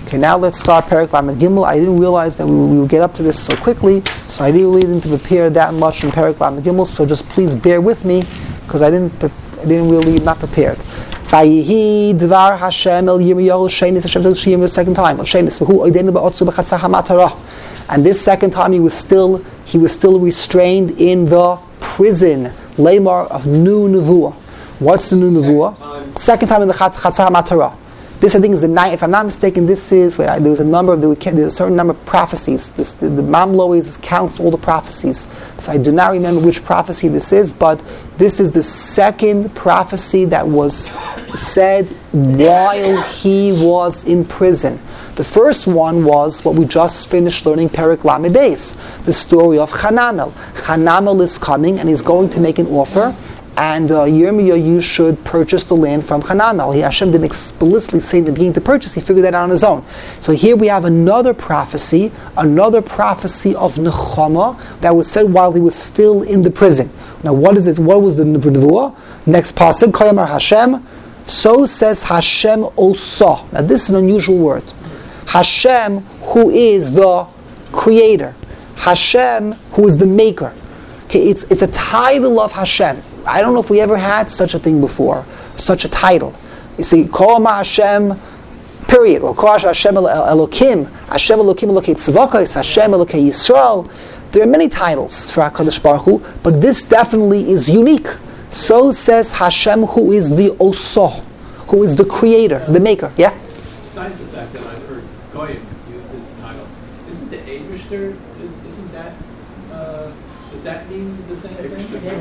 Okay, now let's start Perek Lamed Gimel. I didn't realize that we, we would get up to this so quickly, so I really didn't prepare that much in Perek Lamed Gimel. So just please bear with me, because I didn't, pre- I didn't really not prepared. Vayihi dvar Hashem el Yirmiyahu Sheinis Hashem told Shiyim the second time. Sheinis v'hu oidenu ba'otzu b'chatzar hamatara. And this second time he was still he was still restrained in the prison, Lamar of Nu Nevuah. What's the Nu Nevuah? Second, second time in the Chatzar HaMatara. This, I think, is the ninth. If I'm not mistaken, this is wait, I, there was a number of there's a certain number of prophecies. This, the the Mamlo always counts all the prophecies, so I do not remember which prophecy this is. But this is the second prophecy that was said while he was in prison. The first one was what we just finished learning, Perek Lamed Beis, the story of Hanamel. Hanamel is coming and he's going to make an offer. And uh, Yirmiyah, you should purchase the land from Hanamel. He, Hashem didn't explicitly say in the beginning to purchase, he figured that out on his own. So here we have another prophecy, another prophecy of Nechama that was said while he was still in the prison. Now what is it? What was the Nevuah? Next pasuk, Koyamar Hashem, so says Hashem Osa. Now this is an unusual word. Hashem, who is the creator. Hashem, who is the maker. Okay, it's it's a title of Hashem. I don't know if we ever had such a thing before, such a title. You see, Kol Ma Hashem, period, or Kol Hashem Elokim, Hashem Elokim Elokei Tzvakos, Hashem Elokei Yisrael. There are many titles for HaKadosh Baruch Hu, but this definitely is unique. So says Hashem, who is the Osa, who is the creator, the maker. Yeah? Besides the fact that I've heard Goyim use this title, isn't the Eibishter, isn't that, uh, does that mean the same thing?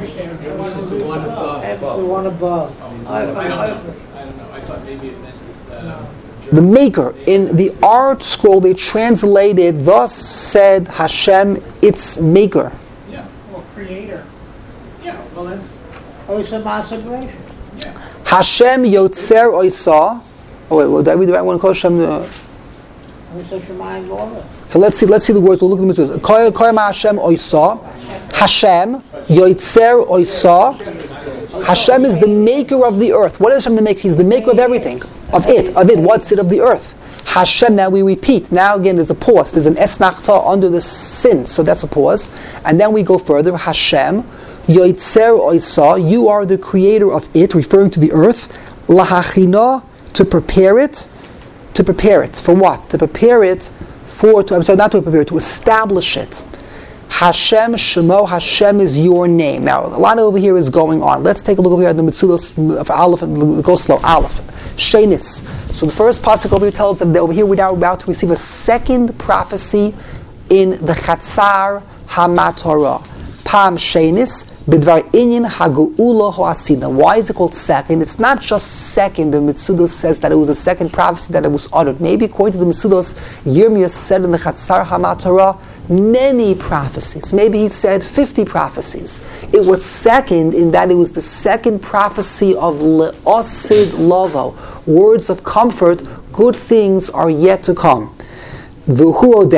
The one above. That's the one above. Oh, I, I don't know. I don't know. I thought maybe it meant this. Uh, The maker. In the art scroll they translated, thus said Hashem, its maker. yeah. Or creator. Yeah. Well, that's Or it's a masturbation. yeah. Hashem Yotzer Oisa. Oh wait, well, did I read the right one? Hashem. Uh, Or it's a Shemayim V'Orah. okay, let's see. Let's see the words. We'll look at the mitzvahs. Koy Koy Ma Hashem Oisa. Hashem Yotzer Oisa. Hashem is the maker of the earth. What is Hashem the maker? He's the maker of everything. Of it. Of it. What's it? Of the earth. Hashem, now we repeat. Now again there's a pause. There's an esnachta under the sin. So that's a pause. And then we go further. Hashem, Yoitzer Oisa, you are the creator of it, referring to the earth. Lahachina, to prepare it. To prepare it. For what? To prepare it for, to, I'm sorry, not to prepare it, to establish it. Hashem Shemo, Hashem is your name. Now, a lot over here is going on. Let's take a look over here at the Mitzudos of Aleph, and go slow. Aleph. Shenis. So the first pasuk over here tells them that over here we're now about to receive a second prophecy in the Chatzar HaMatorah. Pam Shenis, Bidvar Inyan Hagu'ula Ho'asina. Why is it called second? It's not just second. The Mitzudos says that it was a second prophecy that it was uttered. Maybe according to the Mitzudos, Yirmiyah said in the Chatzar HaMatorah many prophecies. Maybe he said fifty prophecies. It was second in that it was the second prophecy of Le'osid Lavo. Words of comfort, good things are yet to come. When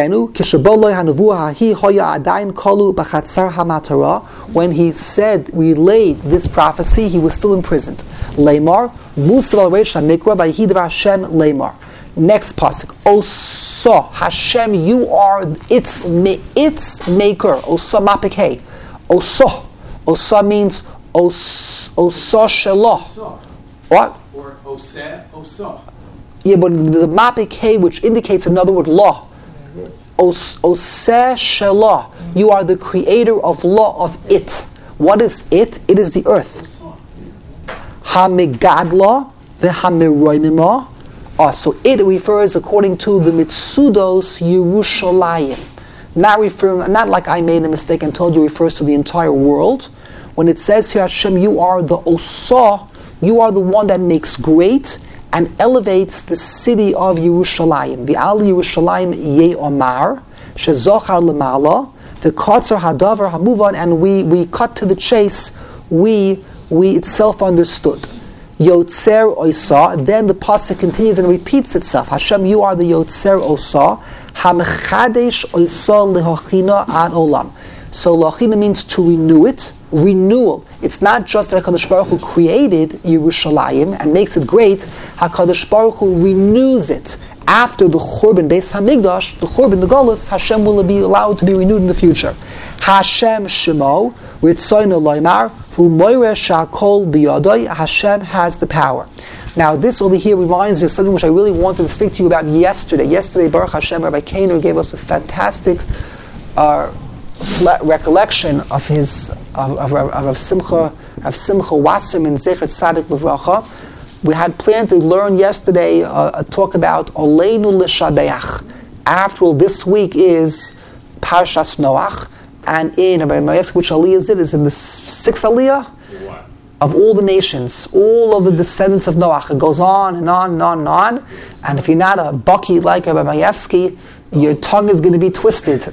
he said, relayed this prophecy, he was still imprisoned. Lemar, Lemar. Next pasuk. Osa, Hashem, you are its its maker. Osa mapikei. Osa. Osa means os osa shelah. What? Or oseh, osah. Yeah, but the mapikei, which indicates another word, law. Os oseh shelah. You are the creator of law of it. What is it? It is the earth. Hamigadla v'hamiroimimah. Oh, so it refers, according to the Mitzudos, Yerushalayim. Not referring, not like I made a mistake and told you, refers to the entire world. When it says here, Hashem, you are the Osa, you are the one that makes great and elevates the city of Yerushalayim. V'al Yerushalayim ye omar, shezochar lemala, v'kotzer hadavar hamuvan, and we we cut to the chase. We we itself understood. Yotzer Oisa. Then the pasuk continues and repeats itself. Hashem, you are the Yotzer Osa. Hamechadesh Oisa lehochina ad olam. So lehochina means to renew it. Renewal. It's not just that HaKadosh Baruch Hu created Yerushalayim and makes it great. HaKadosh Baruch Hu renews it after the Churban Beis Hamikdash, the Churban, the Golus, Hashem will be allowed to be renewed in the future. Hashem Shemo, Ritzoyno Loymar, Fu Moire Shakol Biyadoi, Hashem has the power. Now, this over here reminds me of something which I really wanted to speak to you about yesterday. Yesterday, Baruch Hashem, Rabbi Kainer gave us a fantastic uh, recollection of his of, of, of, of Simcha of Simcha Wasserman Zecher Tzadik L'Vracha. We had planned to learn yesterday uh, a talk about Oleinu L'Shabeach. After all, this week is Parshas Noach, and in Rabbi Mayevsky, which Aliyah is it? Is in the sixth Aliyah? What? Of all the nations, all of the descendants of Noach. It goes on and on and on and on. And if you're not a bucky like Rabbi Mayevsky, your tongue is going to be twisted.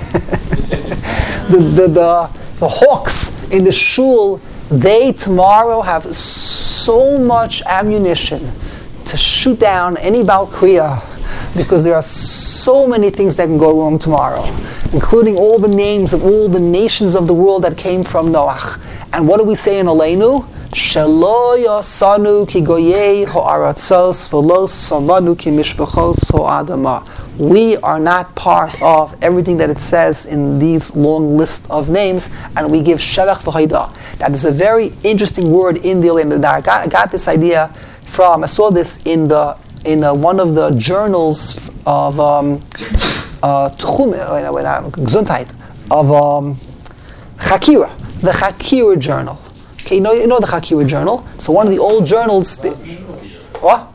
the, the, the, the hawks in the shul, they tomorrow have so much ammunition to shoot down any Baal Kriya, because there are so many things that can go wrong tomorrow, including all the names of all the nations of the world that came from Noach. And what do we say in Aleinu? Shelo yasanu ki goyei ha'aratzos v'lo samanu ki mishpachos ha'adama. We are not part of everything that it says in these long list of names, and we give shevach v'chayda. That is a very interesting word in the Aleinu. I got, I got this idea from, I saw this in the in uh, one of the journals of um, uh, Gesundheit, of um, Chakira, the Chakira journal. Okay, you know, you know the Chakira journal. So one of the old journals. The, what?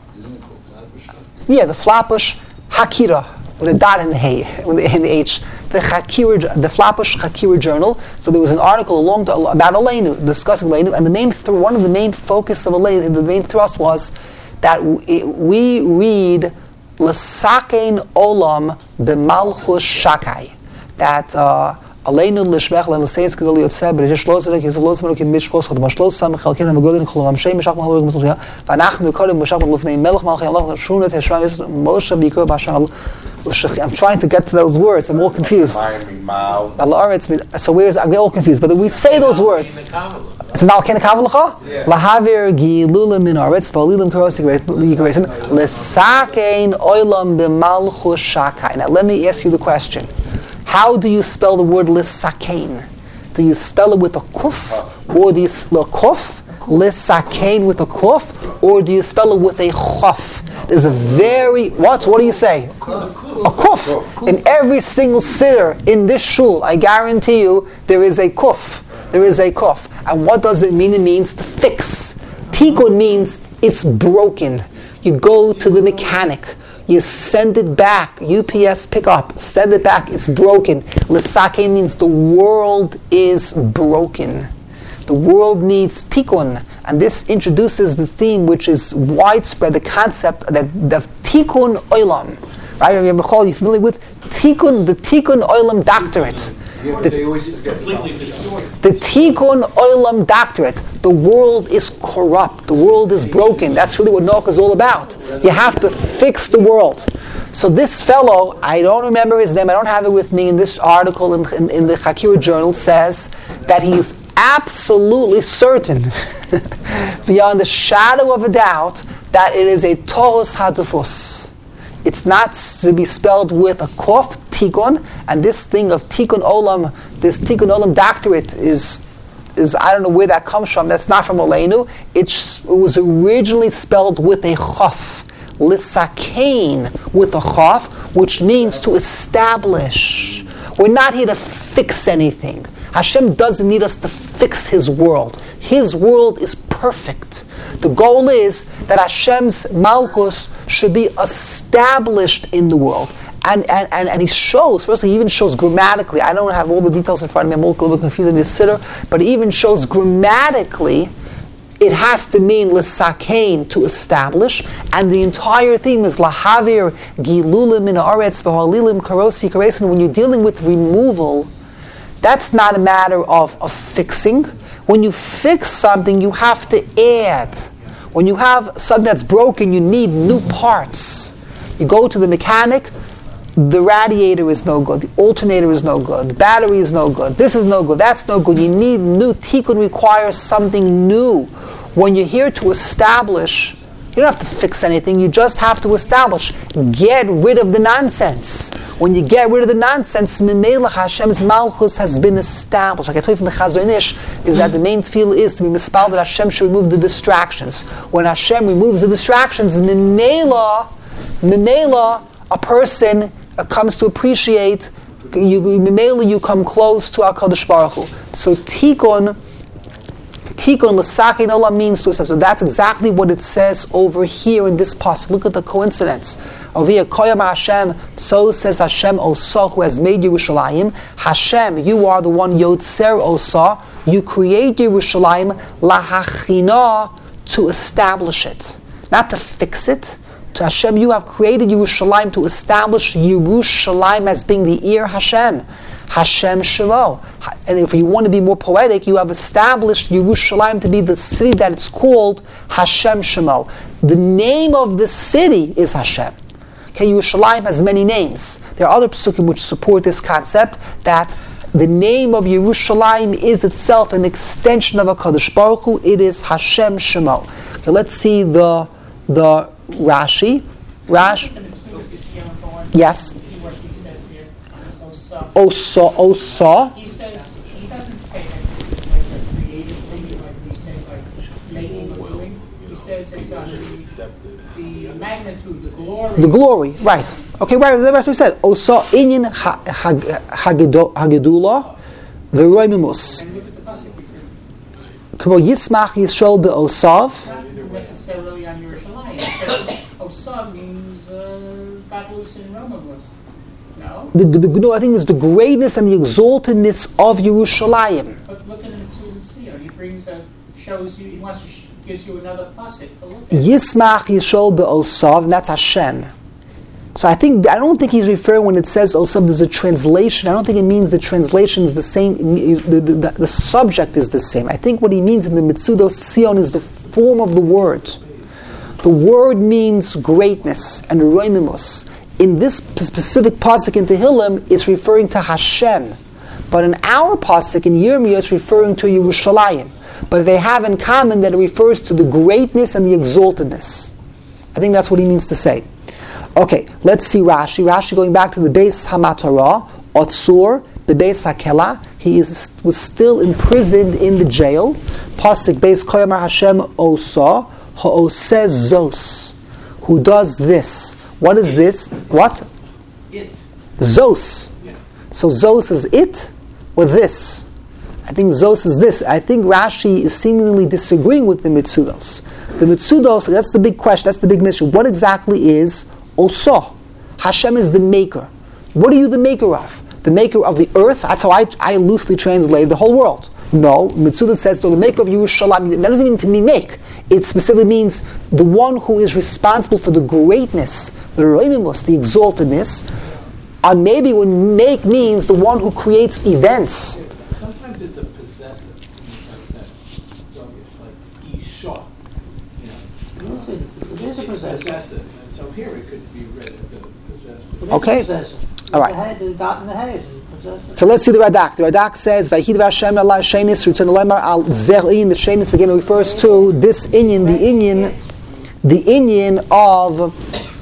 Yeah, the Flapush Hakira with a dot in the hay, in the, in the H. The Chakira, the Flapush Chakira journal. So there was an article along to, about Aleinu, discussing Aleinu, and the main th- one of the main focus of Aleinu, the main thrust was that we, we read L'sakein olam b'malchus shakai. That uh, Aleinu l'shmech l'seitz gedol yotzeh b'resh shlotzeh k'yizov lotzeh ki mishkos chod mashlos sam chalkin ha'megodin chol ramshei mishach malchus mishach v'anachnu kodem mishach l'fnei melech malchei Allah shunat heshram Moshe b'ikor b'ashar. I'm trying to get to those words. I'm all confused. So where's I'm all confused. But we say those words. It's an alken kavlacha. Lahavir gilulim min aretz v'alilim karosik yikaresin lesakein oilam b'malchus shakai. Now let me ask you the question: how do you spell the word lesakein? Do you spell it with a kuf, or do you spell kuf lesakein with a kuf, or do you spell it with a chaf? There's a very what? What do you say? A kuf. In every single sitter in this shul, I guarantee you, there is a kuf. There is a kuf. And what does it mean? It means to fix. Tikkun means it's broken. You go to the mechanic. You send it back. U P S pickup. Send it back. It's broken. L'sake means the world is broken. The world needs tikkun, and this introduces the theme which is widespread, the concept that the tikkun olam. Right? Are you familiar with tikkun, the tikkun olam doctorate? Yeah, the, they always it's completely distorted. The tikkun olam doctorate. The world is corrupt. The world is broken. That's really what Noach is all about. You have to fix the world. So this fellow, I don't remember his name. I don't have it with me in this article in, in, in the Chakira journal, says that he's absolutely certain, beyond the shadow of a doubt, that it is a Toros Hadufus. It's not to be spelled with a kof, tikkun, and this thing of tikkun olam, this tikkun olam doctorate is, is I don't know where that comes from. That's not from Aleinu. It was originally spelled with a chaf, lisakein, with a chaf, which means to establish. We're not here to fix anything. Hashem doesn't need us to fix His world. His world is perfect. The goal is that Hashem's Malchus should be established in the world. And, and, and, and He shows, first He even shows grammatically, I don't have all the details in front of me, I'm a little bit confused in this sitter, but He even shows grammatically it has to mean l'sakein, to establish, and the entire theme is lahavir gilulim min haaretz v'halilim karosi karesin. When you're dealing with removal, that's not a matter of, of fixing. When you fix something, you have to add. When you have something that's broken, you need new parts. You go to the mechanic, the radiator is no good, the alternator is no good, the battery is no good, this is no good, that's no good. You need new. Tikkun requires something new. When you're here to establish, You don't have to fix anything. You just have to establish. Get rid of the nonsense. When you get rid of the nonsense, Memela Hashem's Malchus has been established. Like I told you from the Chazon Ish, is that the main tefillah is to be mispal that Hashem should remove the distractions. When Hashem removes the distractions, Memela, Memela, a person uh, comes to appreciate. You, Memela, you come close to HaKadosh Baruch Hu. So Tikon. Tikon l'sakein olam means to accept. So that's exactly what it says over here in this pasuk. Look at the coincidence. Over here, Koyam Hashem, so says Hashem Osa, who has made Yerushalayim. Hashem, you are the one Yotzer Osa. You create Yerushalayim lahachina, to establish it, not to fix it. To Hashem, you have created Yerushalayim to establish Yerushalayim as being the ear Hashem. Hashem Shelo. And if you want to be more poetic, you have established Yerushalayim to be the city that it's called Hashem Shemo. The name of the city is Hashem. Okay, Yerushalayim has many names. There are other psukim which support this concept that the name of Yerushalayim is itself an extension of HaKadosh Baruch Hu. It is Hashem Shemo. Okay, let's see the the Rashi. Rash. Yes. Osa, Osa. He says, he doesn't say that this is like a creative thing, like we say, like making or doing. He says it's on the, the magnitude, the glory. The glory, right. Okay, right, that's what we said. Osa, Inyan Hagedula, the Roimimus. And look at the pasuk. Kamo Yismach Yisrael be'osav. Not necessarily on Yerushalayim. Osav means uh, Gadlus and Romavus. No? The, the, no, I think it's the greatness and the exaltedness of Yerushalayim. But look at the Mitzvah. He brings a, shows you, he wants to, sh- gives you another pasuk to look at. Yismach Yisrael be'osav, and that's Hashem. So I think, I don't think he's referring when it says osav, there's a translation. I don't think it means the translation is the same, the, the, the, the subject is the same. I think what he means in the Mitzudos Sion is the form of the word. The word means greatness and roimimus. In this specific pasuk in Tehillim, it's referring to Hashem. But in our pasuk in Yirmiyah, it's referring to Yerushalayim. But they have in common that it refers to the greatness and the exaltedness. I think that's what he means to say. Okay, let's see Rashi. Rashi going back to the Beis HaMatarah, Otsur, the Beis HaKela. He is, was still imprisoned in the jail. Pasuk Beis Koyamar Hashem Osa, Ha'oseh Zos, who does this. What is this? What? It. Zos. Yeah. So Zos is it or this? I think Zos is this. I think Rashi is seemingly disagreeing with the Mitzudos. The Mitzudos, that's the big question, that's the big mission. What exactly is Osa? Hashem is the maker. What are you the maker of? The maker of the earth? That's how I, I loosely translate the whole world. No, Mitzudos says, so the maker of Yerushalayim, that doesn't mean to mean make. It specifically means the one who is responsible for the greatness, the roimimus, the exaltedness. And maybe when make means the one who creates events. Sometimes it's a possessive, like that. So it's like Isha. You know, It is a, it is a it's possessive. possessive, and so here it could be read as a possessive. It is Okay. possessive. All right. The head, the dot in the head is possessive. So let's see the Radak. The Radak says, "Vayhid Hashem Allah Shenis Rutzon Lemar Al Zerin." The Shenis again refers to this inyan, the inyan, the inyan of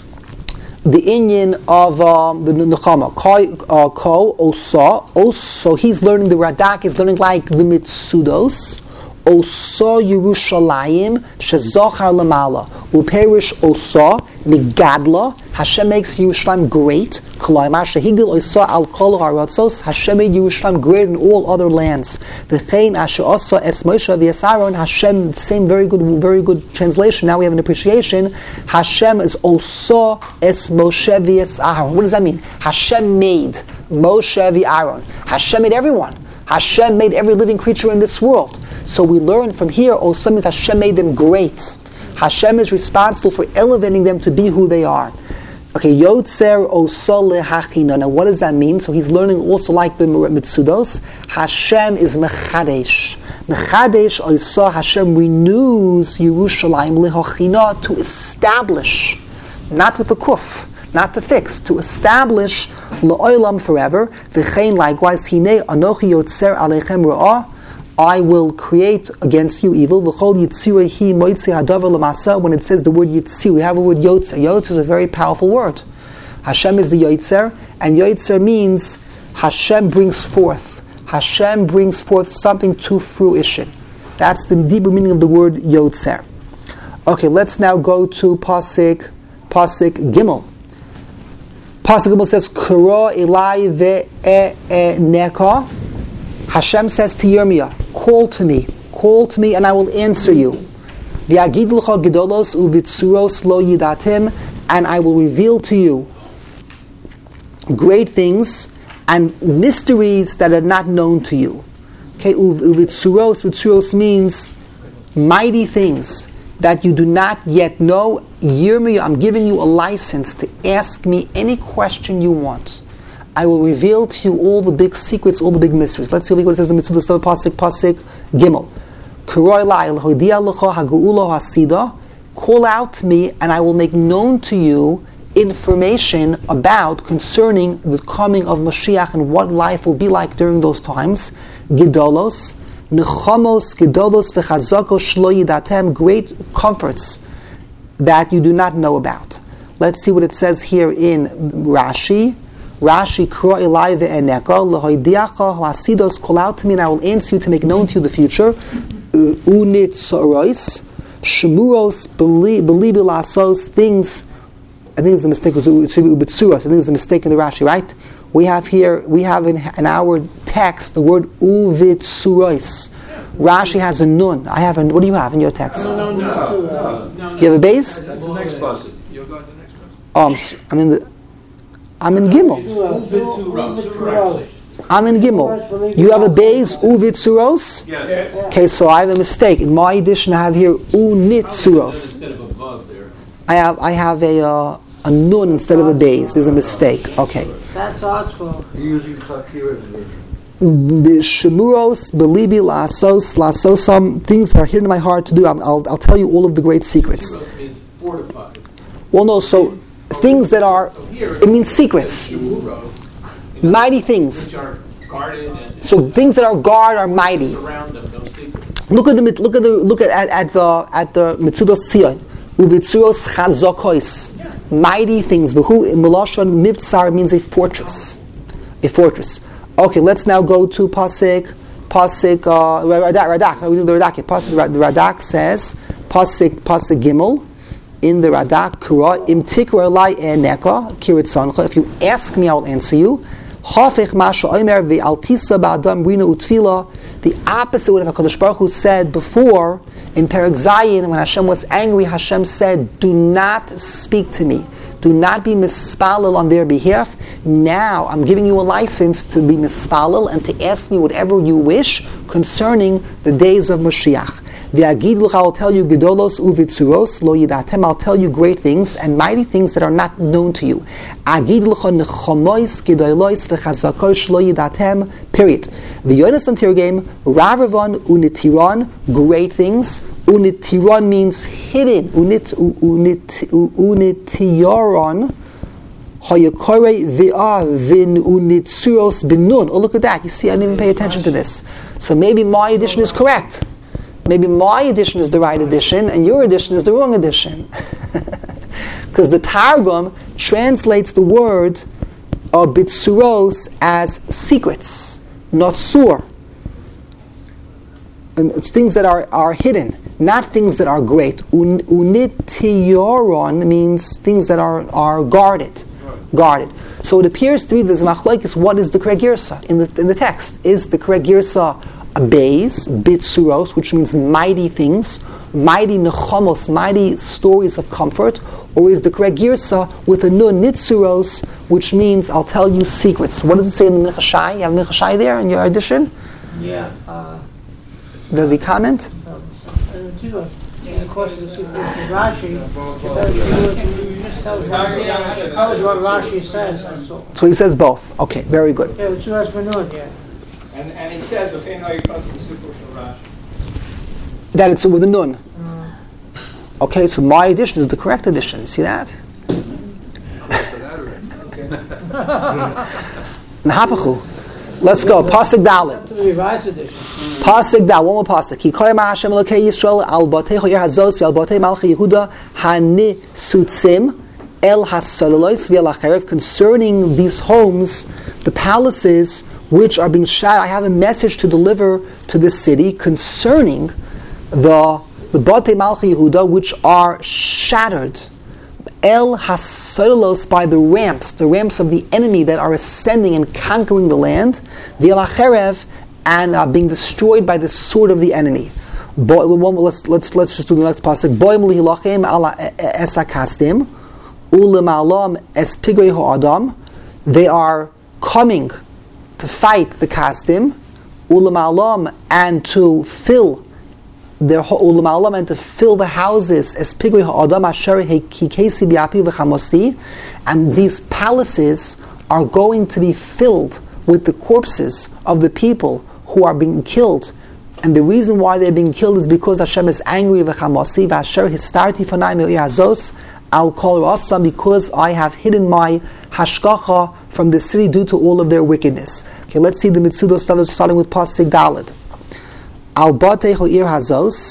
the inyan of um, the Nechama. Ko Ko Osa Os. So he's learning the Radak is learning like the Mitzudos. Osa Yerushalayim Shezochar Lamala Uperish Osa Migadla. Hashem makes Yerushalayim great. Kolaymar Shehigdil Osa Al Kol Haratzos. Hashem made Yerushalayim great in all other lands. V'chein Asher Osa Es Moshe V'Yasaron. Hashem, same very good, very good translation. Now we have an appreciation. Hashem is Osa Es Moshe V'Yasaron. What does that mean? Hashem made Moshe V'Aaron. Hashem made everyone. Hashem made every living creature in this world. So we learn from here, also means Hashem made them great. Hashem is responsible for elevating them to be who they are. Okay, Yotzer Osa Lehachina. Now what does that mean? So he's learning also like the Mitzudos. Hashem is Mechadesh. Mechadesh Osa, Hashem renews Yerushalayim Lehachina, to establish, not with the kuf, not to fix, to establish La'olam forever. V'chein likewise, Hine Anochi Yotzer Alechem Ra'ah. I will create against you evil. V'chol yitzirah hi moitzi hadavar l'masa. When it says the word yitzir, we have a word yotzer. Yotzer is a very powerful word. Hashem is the yotzer, and yotzer means Hashem brings forth. Hashem brings forth something to fruition. That's the deeper meaning of the word yotzer. Okay, let's now go to Pasik, Pasik Gimel. Pasik Gimel says, Karo elai ve'eneka. Hashem says to Yirmiyah, call to me, call to me and I will answer you. V'yagid l'cha gedolos uvitzuros lo yidatim, and I will reveal to you great things and mysteries that are not known to you. Okay, uvitzuros, vitzuros means mighty things that you do not yet know. Yirmiyah, I'm giving you a license to ask me any question you want. I will reveal to you all the big secrets, all the big mysteries. Let's see what it says in the Mitzvah Story, Pasik, Pasik, Gimel. Call out to me, and I will make known to you information about, concerning the coming of Mashiach and what life will be like during those times. Gedolos, nechamos, gedolos, v'chazakos shlo yidatem, great comforts that you do not know about. Let's see what it says here in Rashi. Rashi, Kro Elai ve'eneka, l'hoidiacha ha'asidos, call out to me and I will answer you to make known to you the future. Unitzorois, shemuros, belibi lasos, things, I think it's a mistake, it should be ubitsuros, I think it's a mistake in the Rashi, right? We have here, we have in, in our text the word uvitsuros. Rashi has a nun. I have a, what do you have in your text? No, no, no. no, no. You have a base? That's the next passage. You'll go to the next passage. Oh, I'm, I'm in the, I'm in Gimel. I'm in Gimel. You have a base, Uvitsuros? Yes. Okay, so I have a mistake. In my edition, I have here Unitsuros. Instead of above there. I have I have a uh, a nun instead of a base. There's a mistake. Okay. That's article. You're using Chakira's version. Shemuros, belibi, lasos, lasos, some things that are hidden in my heart to do. I'll, I'll, I'll tell you all of the great secrets. Shimuros means fortified. Well, no, so things that are, So here it means secrets. Shimuros, Mighty things. which are guarded and So things that are guard are mighty. surround them, those secrets. Look at the look at the look at at, at the at the Mitzudos Sion. Ubitzuros chazokois. Mighty things. V'hu milashon mivtsar means a fortress. A fortress. Okay, let's now go to Pasik Pasik uh, Radak Radak. We do the Radak. Pasik the Radak says Pasik Pasik Gimel in the Radak Kura im tikra lai eneka kirit sancha. If you ask me, I will answer you. Hafich masha omer ve'altisa ba'adam rina utfila. The opposite of what HaKadosh Baruch Hu said before in Perek Zayin, when Hashem was angry, Hashem said, "Do not speak to me. Do not be mispalel on their behalf. Now I'm giving you a license to be mispalel and to ask me whatever you wish concerning the days of Mashiach. V'agid l'cha, I'll tell you gedolos uvitzuros lo yidatem. I'll tell you great things and mighty things that are not known to you. Agid l'cha nechomois gedolos v'chazakos lo yidatem. Period. V'yonas antirgame ravravon unitiron, great things. Unitiron means hidden. Unit unit unitiron. Hayakore v'ah vin unitzuros binun. Oh, look at that. You see, I didn't even pay attention to this. So maybe my edition is correct. Maybe my edition is the right edition and your edition is the wrong edition. Because the Targum translates the word of bitsuros as secrets, not sur. And it's things that are, are hidden, not things that are great. Un, unitioron means things that are, are guarded. Guarded. So it appears to be there's machlokes. What is the correct girsa in the in the text? Is the correct girsa a beis, bitsuros, which means mighty things, mighty nechamos, mighty stories of comfort, or is the correct girsa with a nun nitsuros, which means I'll tell you secrets? What does it say in the Mincha Shai? You have Mincha Shai there in your edition? Yeah. Uh, Does he comment? uh, of course, it's Rashi. You just tell us what Rashi says. That's all. So he says both. Okay, very good. Yeah, it's us Benod, yeah. And, and he says, "Okay, now you pass the super Rashi." That it's with a nun. Okay, so my edition is the correct edition. See that? Nahapachu. Let's go. Pasuk Dalet. To the revised edition. Pasuk Dalet. One more pasuk. Ki koyam Hashem Elokei Yisrael al batei hoyer hazos al batei malchei Yehuda hani sutzim el hasololos v'el acherev. Concerning these homes, the palaces which are being shattered, I have a message to deliver to this city concerning the the batei malchei Yehuda, which are shattered. El Hasolos, by the ramps, the ramps of the enemy that are ascending and conquering the land, V'el Acherev, and uh, being destroyed by the sword of the enemy. Bo- let's let's let's just do the next pasuk. Boim lihilachem ala esakastim ulemalam espigrei ha'adam. They are coming to fight the kastim ulemalam, and to fill their ulamalam, and to fill the houses as pigri ha'adam asher hekikesi bi'api v'chamosi, and these palaces are going to be filled with the corpses of the people who are being killed. And the reason why they're being killed is because Hashem is angry v'chamosi v'asher histarti fanai me'iyazos al kol rasam, because I have hidden my hashgacha from the city due to all of their wickedness. Okay, let's see the mitzudos starting with pasuk Dalet. Al batei ho'ir hazos,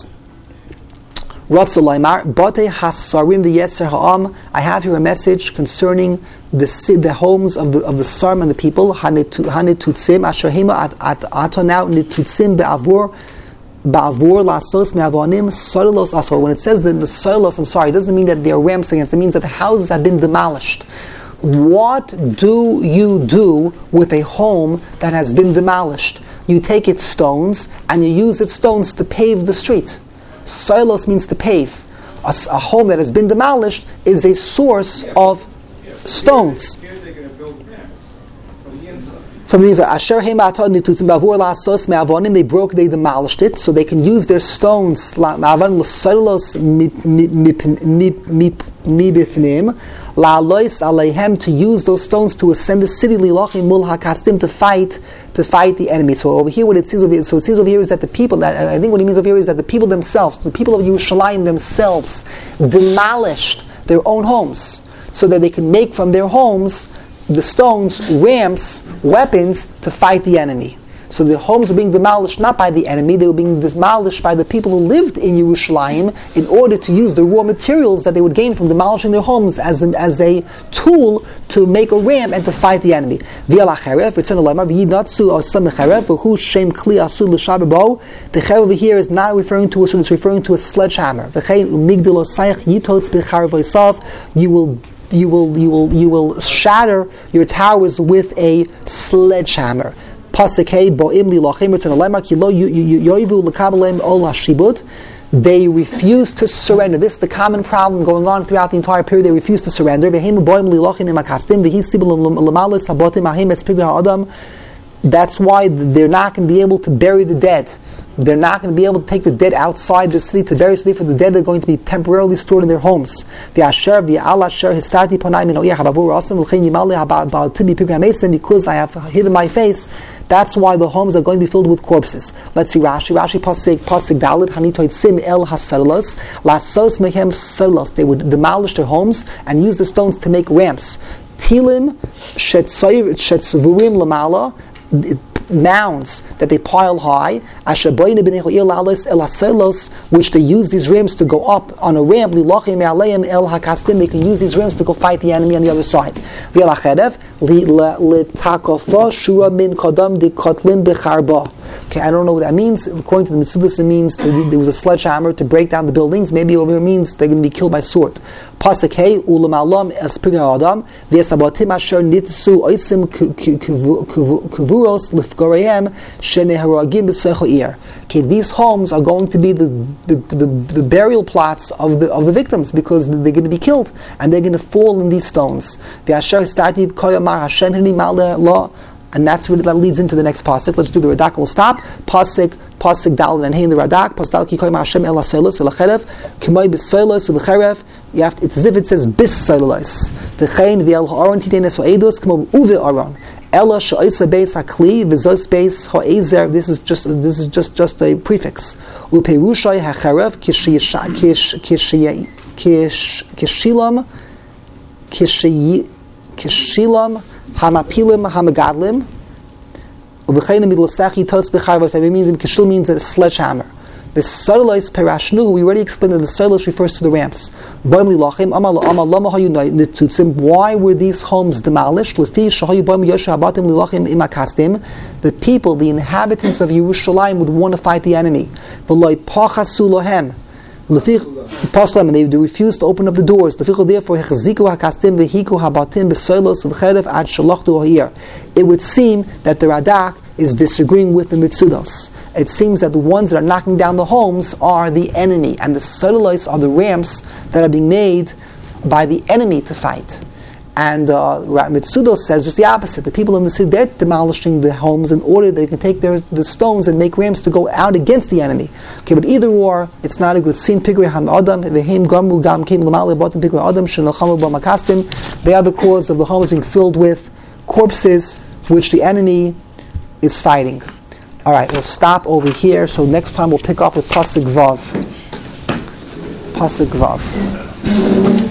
Ratzu Laimar, batei hasarim v'yetzer ha'am. I have here a message concerning the the homes of the of the Sarim and the people. Hanetutzim asher hema at at atonau netutzim be'avur be'avur lasos me'avonim solos asor. When it says that the solos, I'm sorry, it doesn't mean that they are ramps against. It means that the houses have been demolished. What do you do with a home that has been demolished? You take its stones and you use its stones to pave the street. Solos means to pave. A, a home that has been demolished is a source yeah, of yeah, stones. Here, here they're going to build ramps from the inside. From the inside. Asher hema nitutzim bavur lasos me'avonim. They broke, they demolished it, so they can use their stones. Me'avonim l'solos mibifnim. La'alois aleihem, to use those stones to ascend the city, lilachim mul hakastim, to fight to fight the enemy. So over here, what it says over here, so it says over here is that the people, that I think what he means over here is that the people themselves, the people of Yerushalayim themselves, demolished their own homes, so that they can make from their homes the stones, ramps, weapons to fight the enemy. So the homes were being demolished not by the enemy, they were being demolished by the people who lived in Yerushalayim in order to use the raw materials that they would gain from demolishing their homes as an, as a tool to make a ramp and to fight the enemy. The cherev over here is not referring to a sword, it's referring to a sledgehammer. You will you will you will you will shatter your towers with a sledgehammer. They refuse to surrender. This is the common problem going on throughout the entire period. They refuse to surrender. That's why they're not going to be able to bury the dead. They're not going to be able to take the dead outside the city to bury the city, for the dead are going to be temporarily stored in their homes. Because I have hidden my face, that's why the homes are going to be filled with corpses. Let's see Rashi. Rashi pasuk pasuk Dalet hanitoitzim el hasalos lasos mehem solos. They would demolish their homes and use the stones to make ramps. Tilim shetzvurim lamala, mounds that they pile high, which they use these ramps to go up on a ramp. They can use these ramps to go fight the enemy on the other side. Okay, I don't know what that means. According to the Mitzudas, it means that there was a sledgehammer to break down the buildings. Maybe over here means they're going to be killed by sword. Pasuk Hey, ulam alam esprig ha'adam v'esabatim asher nitsu oisim kuvuros lifgorehem sheneharagim b'sechoir. Okay, these homes are going to be the, the, the, the burial plots of the of the victims, because they're going to be killed and they're going to fall in these stones. The asher started koyamar Hashem hini maleh law. And that's what that leads into the next pasuk. Let's do the Radak. We'll stop. Pasuk, pasuk Dalet and Hey in the Radak. Pasuk ki koyim Hashem el hasolos v'lacherev k'may b'solos v'lacherev. You have to, it's as if it says bis solos. V'chein v'el ha'aron titenes ha'edus k'mo uve aron. Ella she'oisa beis hakli v'zos beis ha'ezer. This is just this is just just a prefix. U'perushay ha'cherev kishilam kishilam hamapilim hamagadlim It means kishul means a sledgehammer. The Sarlos Perashnu, we already explained that the Sarlos refers to the ramps. Why were these homes demolished? The people, the inhabitants of Yerushalayim, would want to fight the enemy. And they refused to open up the doors. It would seem that the Radak is disagreeing with the Mitzudos. It seems that the ones that are knocking down the homes are the enemy, and the Sodolos are the ramps that are being made by the enemy to fight. And uh, Mitzudos says just the opposite. The people in the city, they're demolishing the homes in order they can take their, the stones and make ramps to go out against the enemy. Okay, but either or, it's not a good scene. They are the cause of the homes being filled with corpses, which the enemy is fighting. All right, we'll stop over here. So next time we'll pick up with Pasuk Vav. Pasuk Vav.